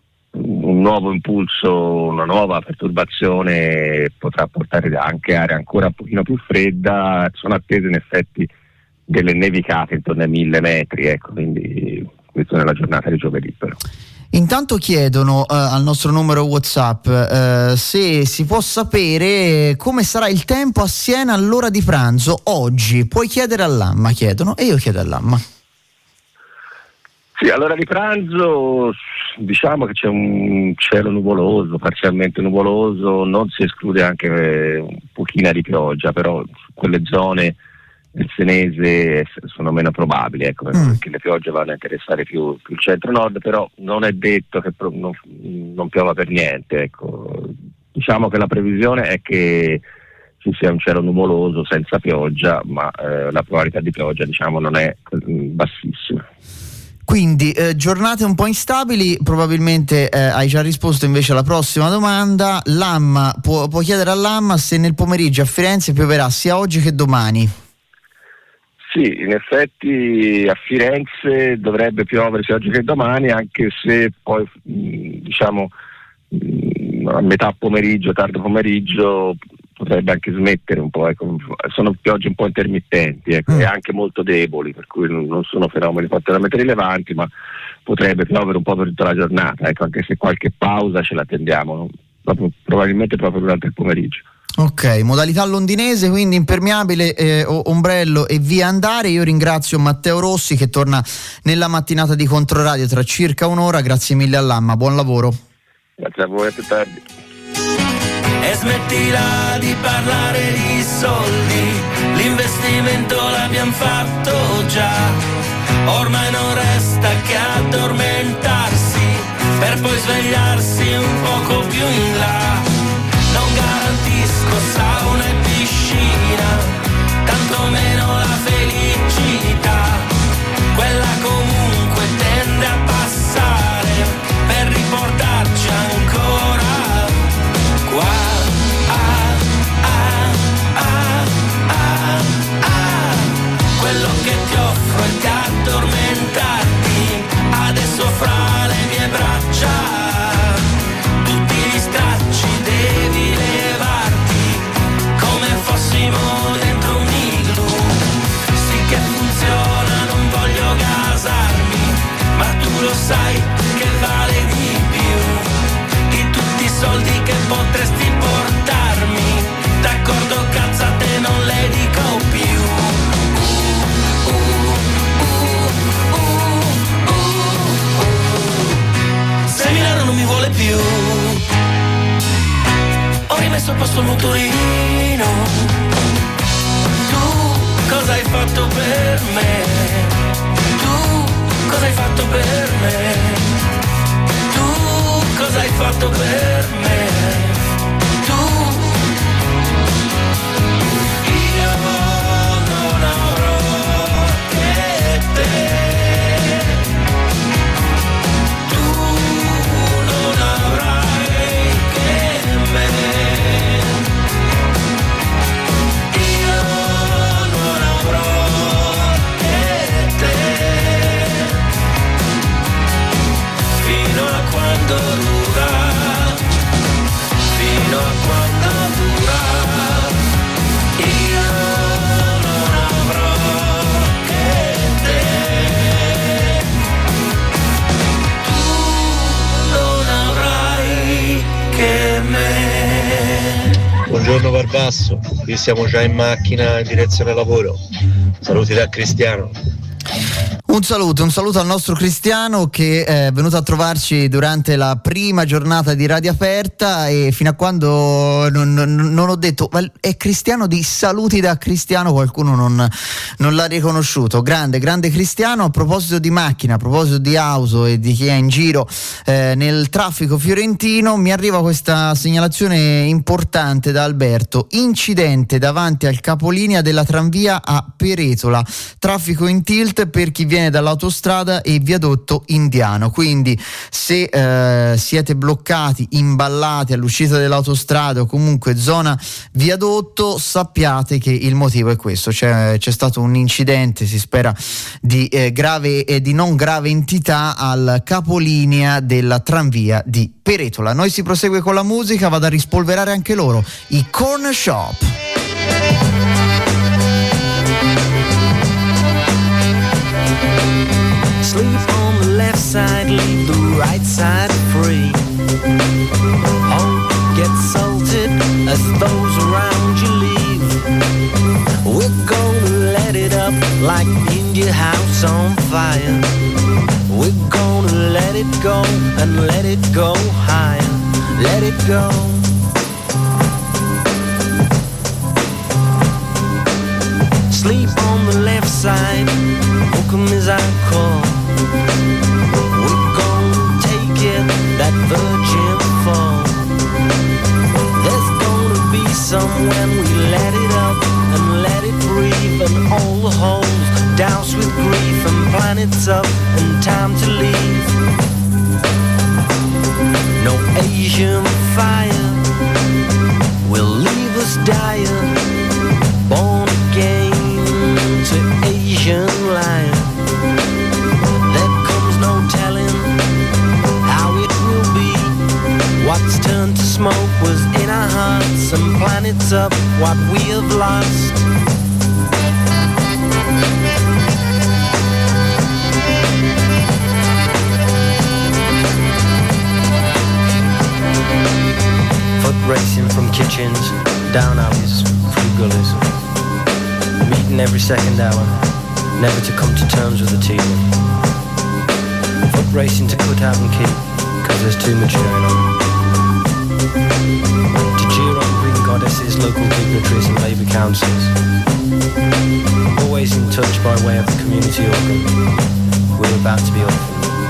un nuovo impulso, una nuova perturbazione potrà portare anche aria ancora un pochino più fredda. Sono attese in effetti delle nevicate intorno ai mille metri, ecco, quindi questo nella giornata di giovedì però. Intanto chiedono uh, al nostro numero WhatsApp uh, se si può sapere come sarà il tempo a Siena all'ora di pranzo oggi. Puoi chiedere all'Amma, chiedono, e io chiedo all'Amma. Sì, all'ora di pranzo diciamo che c'è un cielo nuvoloso, parzialmente nuvoloso, non si esclude anche un pochino di pioggia, però su quelle zone del Senese sono meno probabili, ecco, mm. perché le piogge vanno a interessare più, più il centro-nord, però non è detto che pro- non, non piova per niente, ecco. Diciamo che la previsione è che ci sia un cielo nuvoloso senza pioggia, ma eh, la probabilità di pioggia diciamo non è mh, bassissima. Quindi eh, giornate un po' instabili, probabilmente eh, hai già risposto invece alla prossima domanda. L'Amma, può, può chiedere all'Amma se nel pomeriggio a Firenze pioverà sia oggi che domani. Sì, in effetti a Firenze dovrebbe piovere sia oggi che domani, anche se poi mh, diciamo mh, a metà pomeriggio, tardo pomeriggio potrebbe anche smettere un po', ecco. Sono piogge un po' intermittenti, ecco, mm. e anche molto deboli, per cui non sono fenomeni particolarmente rilevanti, ma potrebbe piovere un po' per tutta la giornata, ecco, anche se qualche pausa ce la attendiamo, proprio, probabilmente proprio durante il pomeriggio. Ok, modalità londinese, quindi impermeabile, eh, ombrello e via andare. Io ringrazio Matteo Rossi che torna nella mattinata di Controradio tra circa un'ora. Grazie mille all'Amma, buon lavoro. Grazie a voi, a più tardi. E smettila di parlare di soldi, l'investimento l'abbiamo fatto già, ormai non resta che addormentarsi per poi svegliarsi un poco più in là. Non garantisco sauna e piscina, tanto meno la felicità, quella comunque tende a passare per riportarci ancora qua. Ah, ah, ah, ah, ah. Quello che ti offro è di addormentarti adesso fra le mie braccia. Tutti gli stracci devi levarti come fossimo dentro un igloo. Sì che funziona, non voglio gasarmi, ma tu lo sai che vale di più di tutti i soldi che potresti portarmi. D'accordo, cazzate non le dico più. Uh, uh, uh, uh, uh, uh. Se Milano non mi vuole più, ho rimesso a posto il motorino. Tu cosa hai fatto per me? Tu cosa hai fatto per me? Tu cosa hai fatto per me? Tu. Io non avrò che te. Tu non avrai che me. Io non avrò che te. Fino a quando dura, fino a quando dura. Io non avrò che te. Tu non avrai che me. Buongiorno Barbasso, qui siamo già in macchina in direzione lavoro. Saluti da Cristiano. Un saluto, un saluto al nostro Cristiano che è venuto a trovarci durante la prima giornata di Radio Aperta e fino a quando non, non, non ho detto ma è Cristiano di Saluti da Cristiano, qualcuno non, non l'ha riconosciuto. Grande, grande Cristiano. A proposito di macchina, a proposito di auto e di chi è in giro eh, nel traffico fiorentino, mi arriva questa segnalazione importante da Alberto. Incidente davanti al capolinea della tranvia a Peretola, traffico in tilt per chi viene dall'autostrada e viadotto Indiano, quindi se eh, siete bloccati, imballati all'uscita dell'autostrada o comunque zona viadotto, sappiate che il motivo è questo. C'è, c'è stato un incidente, si spera di eh, grave e eh, di non grave entità, al capolinea della tranvia di Peretola. Noi si prosegue con la musica, vado a rispolverare anche loro, i Corner Shop. Sleep on the left side, leave the right side free. Hope gets salted as those around you leave. We're gonna let it up like India House on fire. We're gonna let it go and let it go higher. Let it go. Sleep on the left side, welcome is our call. We're gonna take it, that virgin fall. There's gonna be some when we let it up and let it breathe, and all the holes doused with grief, and planets up and time to leave. No Asian fire will leave us dire, born again to Asian life. There comes no telling how it will be. What's turned to smoke was in our hearts, and planets up what we have lost. Foot racing from kitchens down alleys, through gullies, meeting every second hour, never to come to terms with the teething. Foot racing to cut out and keep, cause there's too much going on. To cheer on green goddesses, local dignitaries and labour councils. Always in touch by way of the community organ. We're about to be orphaned.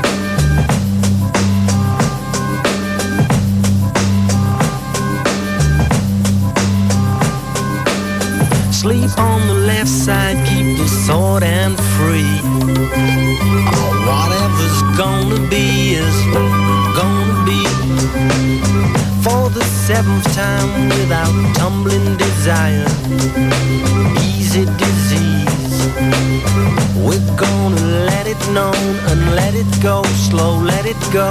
Sleep on the left side, keep the sword and free. Oh, whatever's gonna be is gonna be. For the seventh time without tumbling desire, easy disease. We're gonna let it known and let it go, slow, let it go.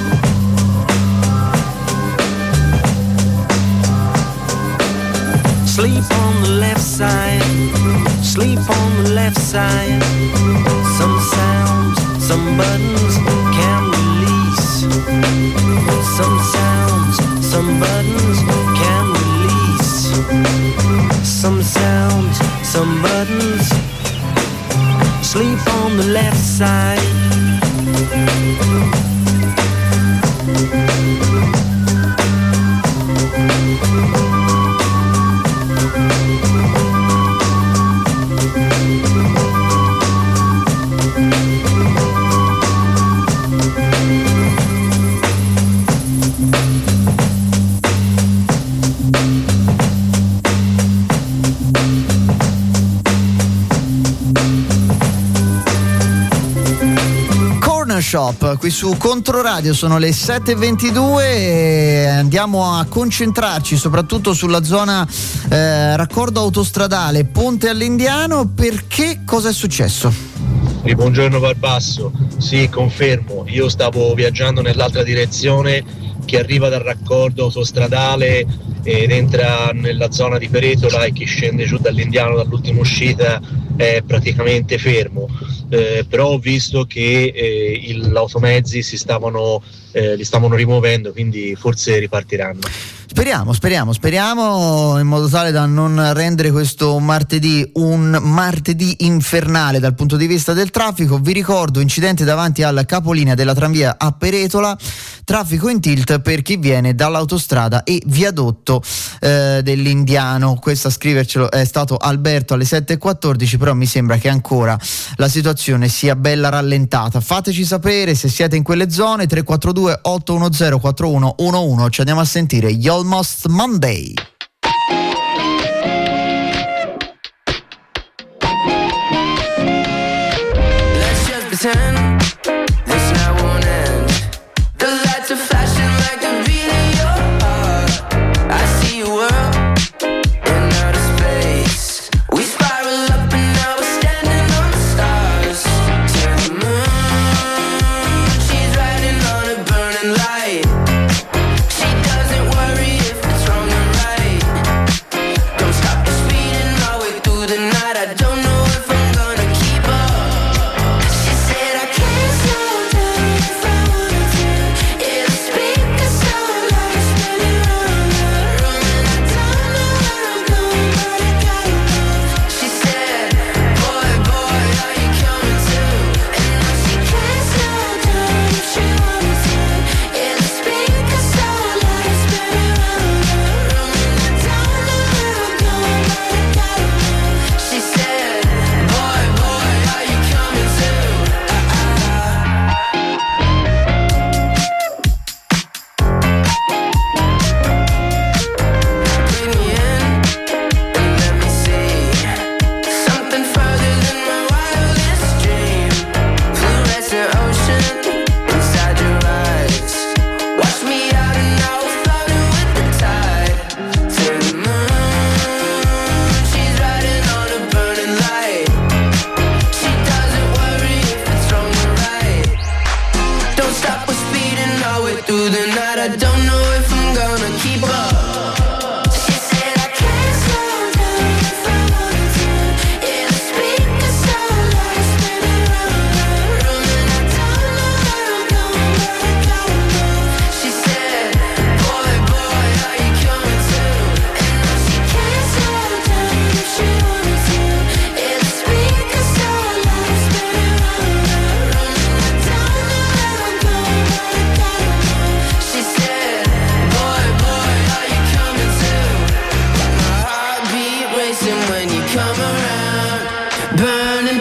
Sleep on the left side, sleep on the left side. Some sounds, some buttons can release. Some sounds, some buttons can release. Some sounds, some buttons. Sleep on the left side. Shop qui su Controradio, sono le sette e ventidue e andiamo a concentrarci soprattutto sulla zona eh, raccordo autostradale Ponte all'Indiano. Perché cosa è successo? E buongiorno Barbasso, sì, confermo, io stavo viaggiando nell'altra direzione, chi arriva dal raccordo autostradale ed entra nella zona di Peretola e chi scende giù dall'Indiano dall'ultima uscita è praticamente fermo. Eh, però ho visto che eh, il, l'automezzi si stavano, eh, li stavano rimuovendo, quindi forse ripartiranno. Speriamo, speriamo, speriamo in modo tale da non rendere questo martedì un martedì infernale dal punto di vista del traffico. Vi ricordo incidente davanti al capolinea della tranvia a Peretola, traffico in tilt per chi viene dall'autostrada e viadotto eh, dell'Indiano. Questo a scrivercelo è stato Alberto alle sette e quattordici, però mi sembra che ancora la situazione sia bella rallentata. Fateci sapere se siete in quelle zone. Tre quattro due otto uno zero quattro uno uno uno. Ci andiamo a sentire gli Almost Monday. Let's just pretend this night won't end. The lights are flashing like a beat in your heart. I see a world in outer space. We spiral up and now we're standing on the stars. To the moon, she's riding on a burning light. She doesn't worry if it's wrong or right. Don't stop the speeding all the way through the night. I don't know if I'm gonna keep up. She said I can't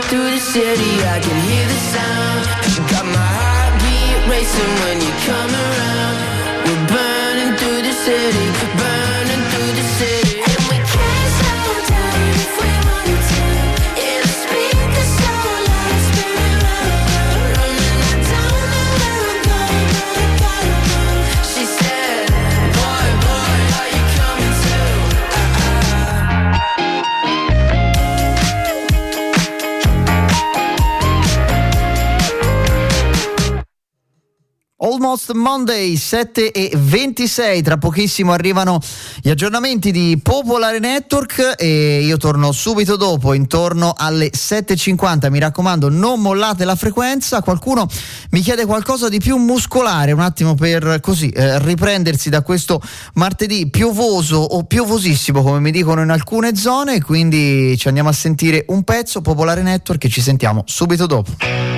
through the city, I can hear the sound. Got my heartbeat racing when you come around. We're burning through the city, burning through the city. And we can't slow down if we wanted to. Yeah, the speakers so loud, spinning round, round. And I don't know where I'm going, but I gotta know. She said, boy, boy, are you coming too? Almost Monday, sette e ventisei, tra pochissimo arrivano gli aggiornamenti di Popolare Network e io torno subito dopo, intorno alle sette e cinquanta. Mi raccomando, non mollate la frequenza. Qualcuno mi chiede qualcosa di più muscolare, un attimo per così eh, riprendersi da questo martedì piovoso o piovosissimo, come mi dicono in alcune zone, quindi ci andiamo a sentire un pezzo, Popolare Network, e ci sentiamo subito dopo.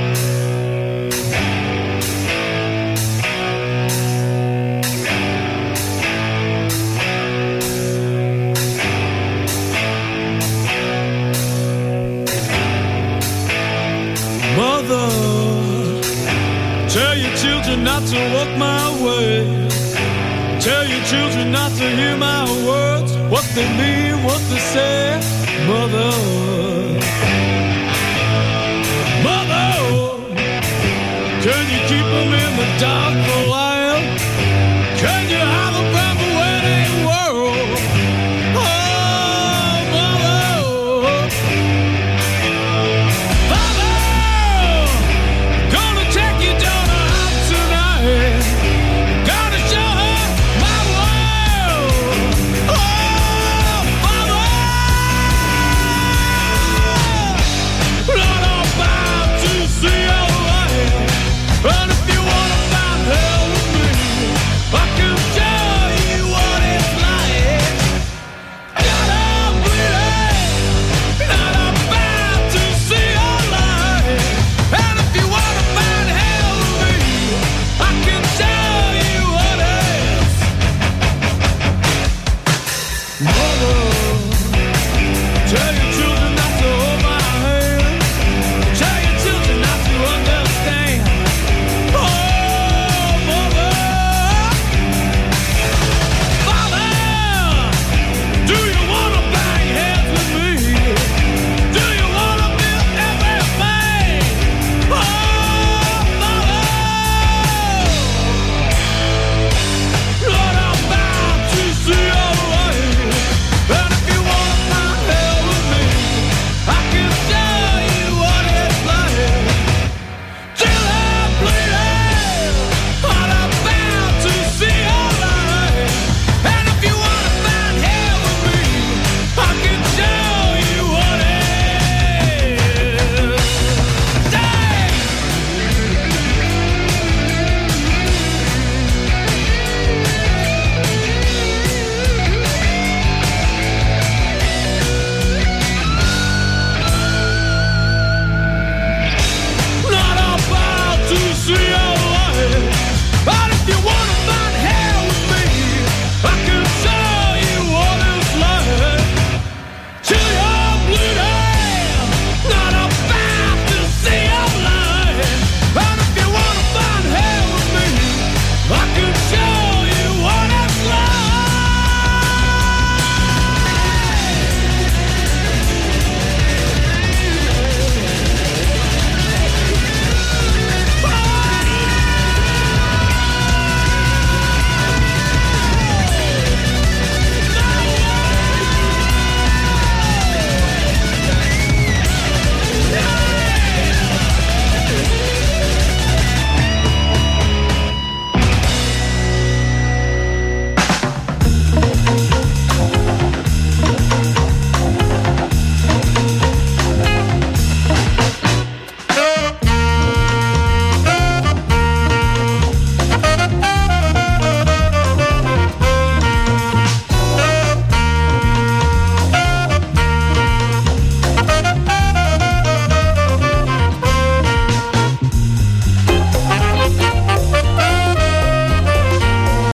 Mother, tell your children not to walk my way. Tell your children not to hear my words, what they mean, what they say. Mother,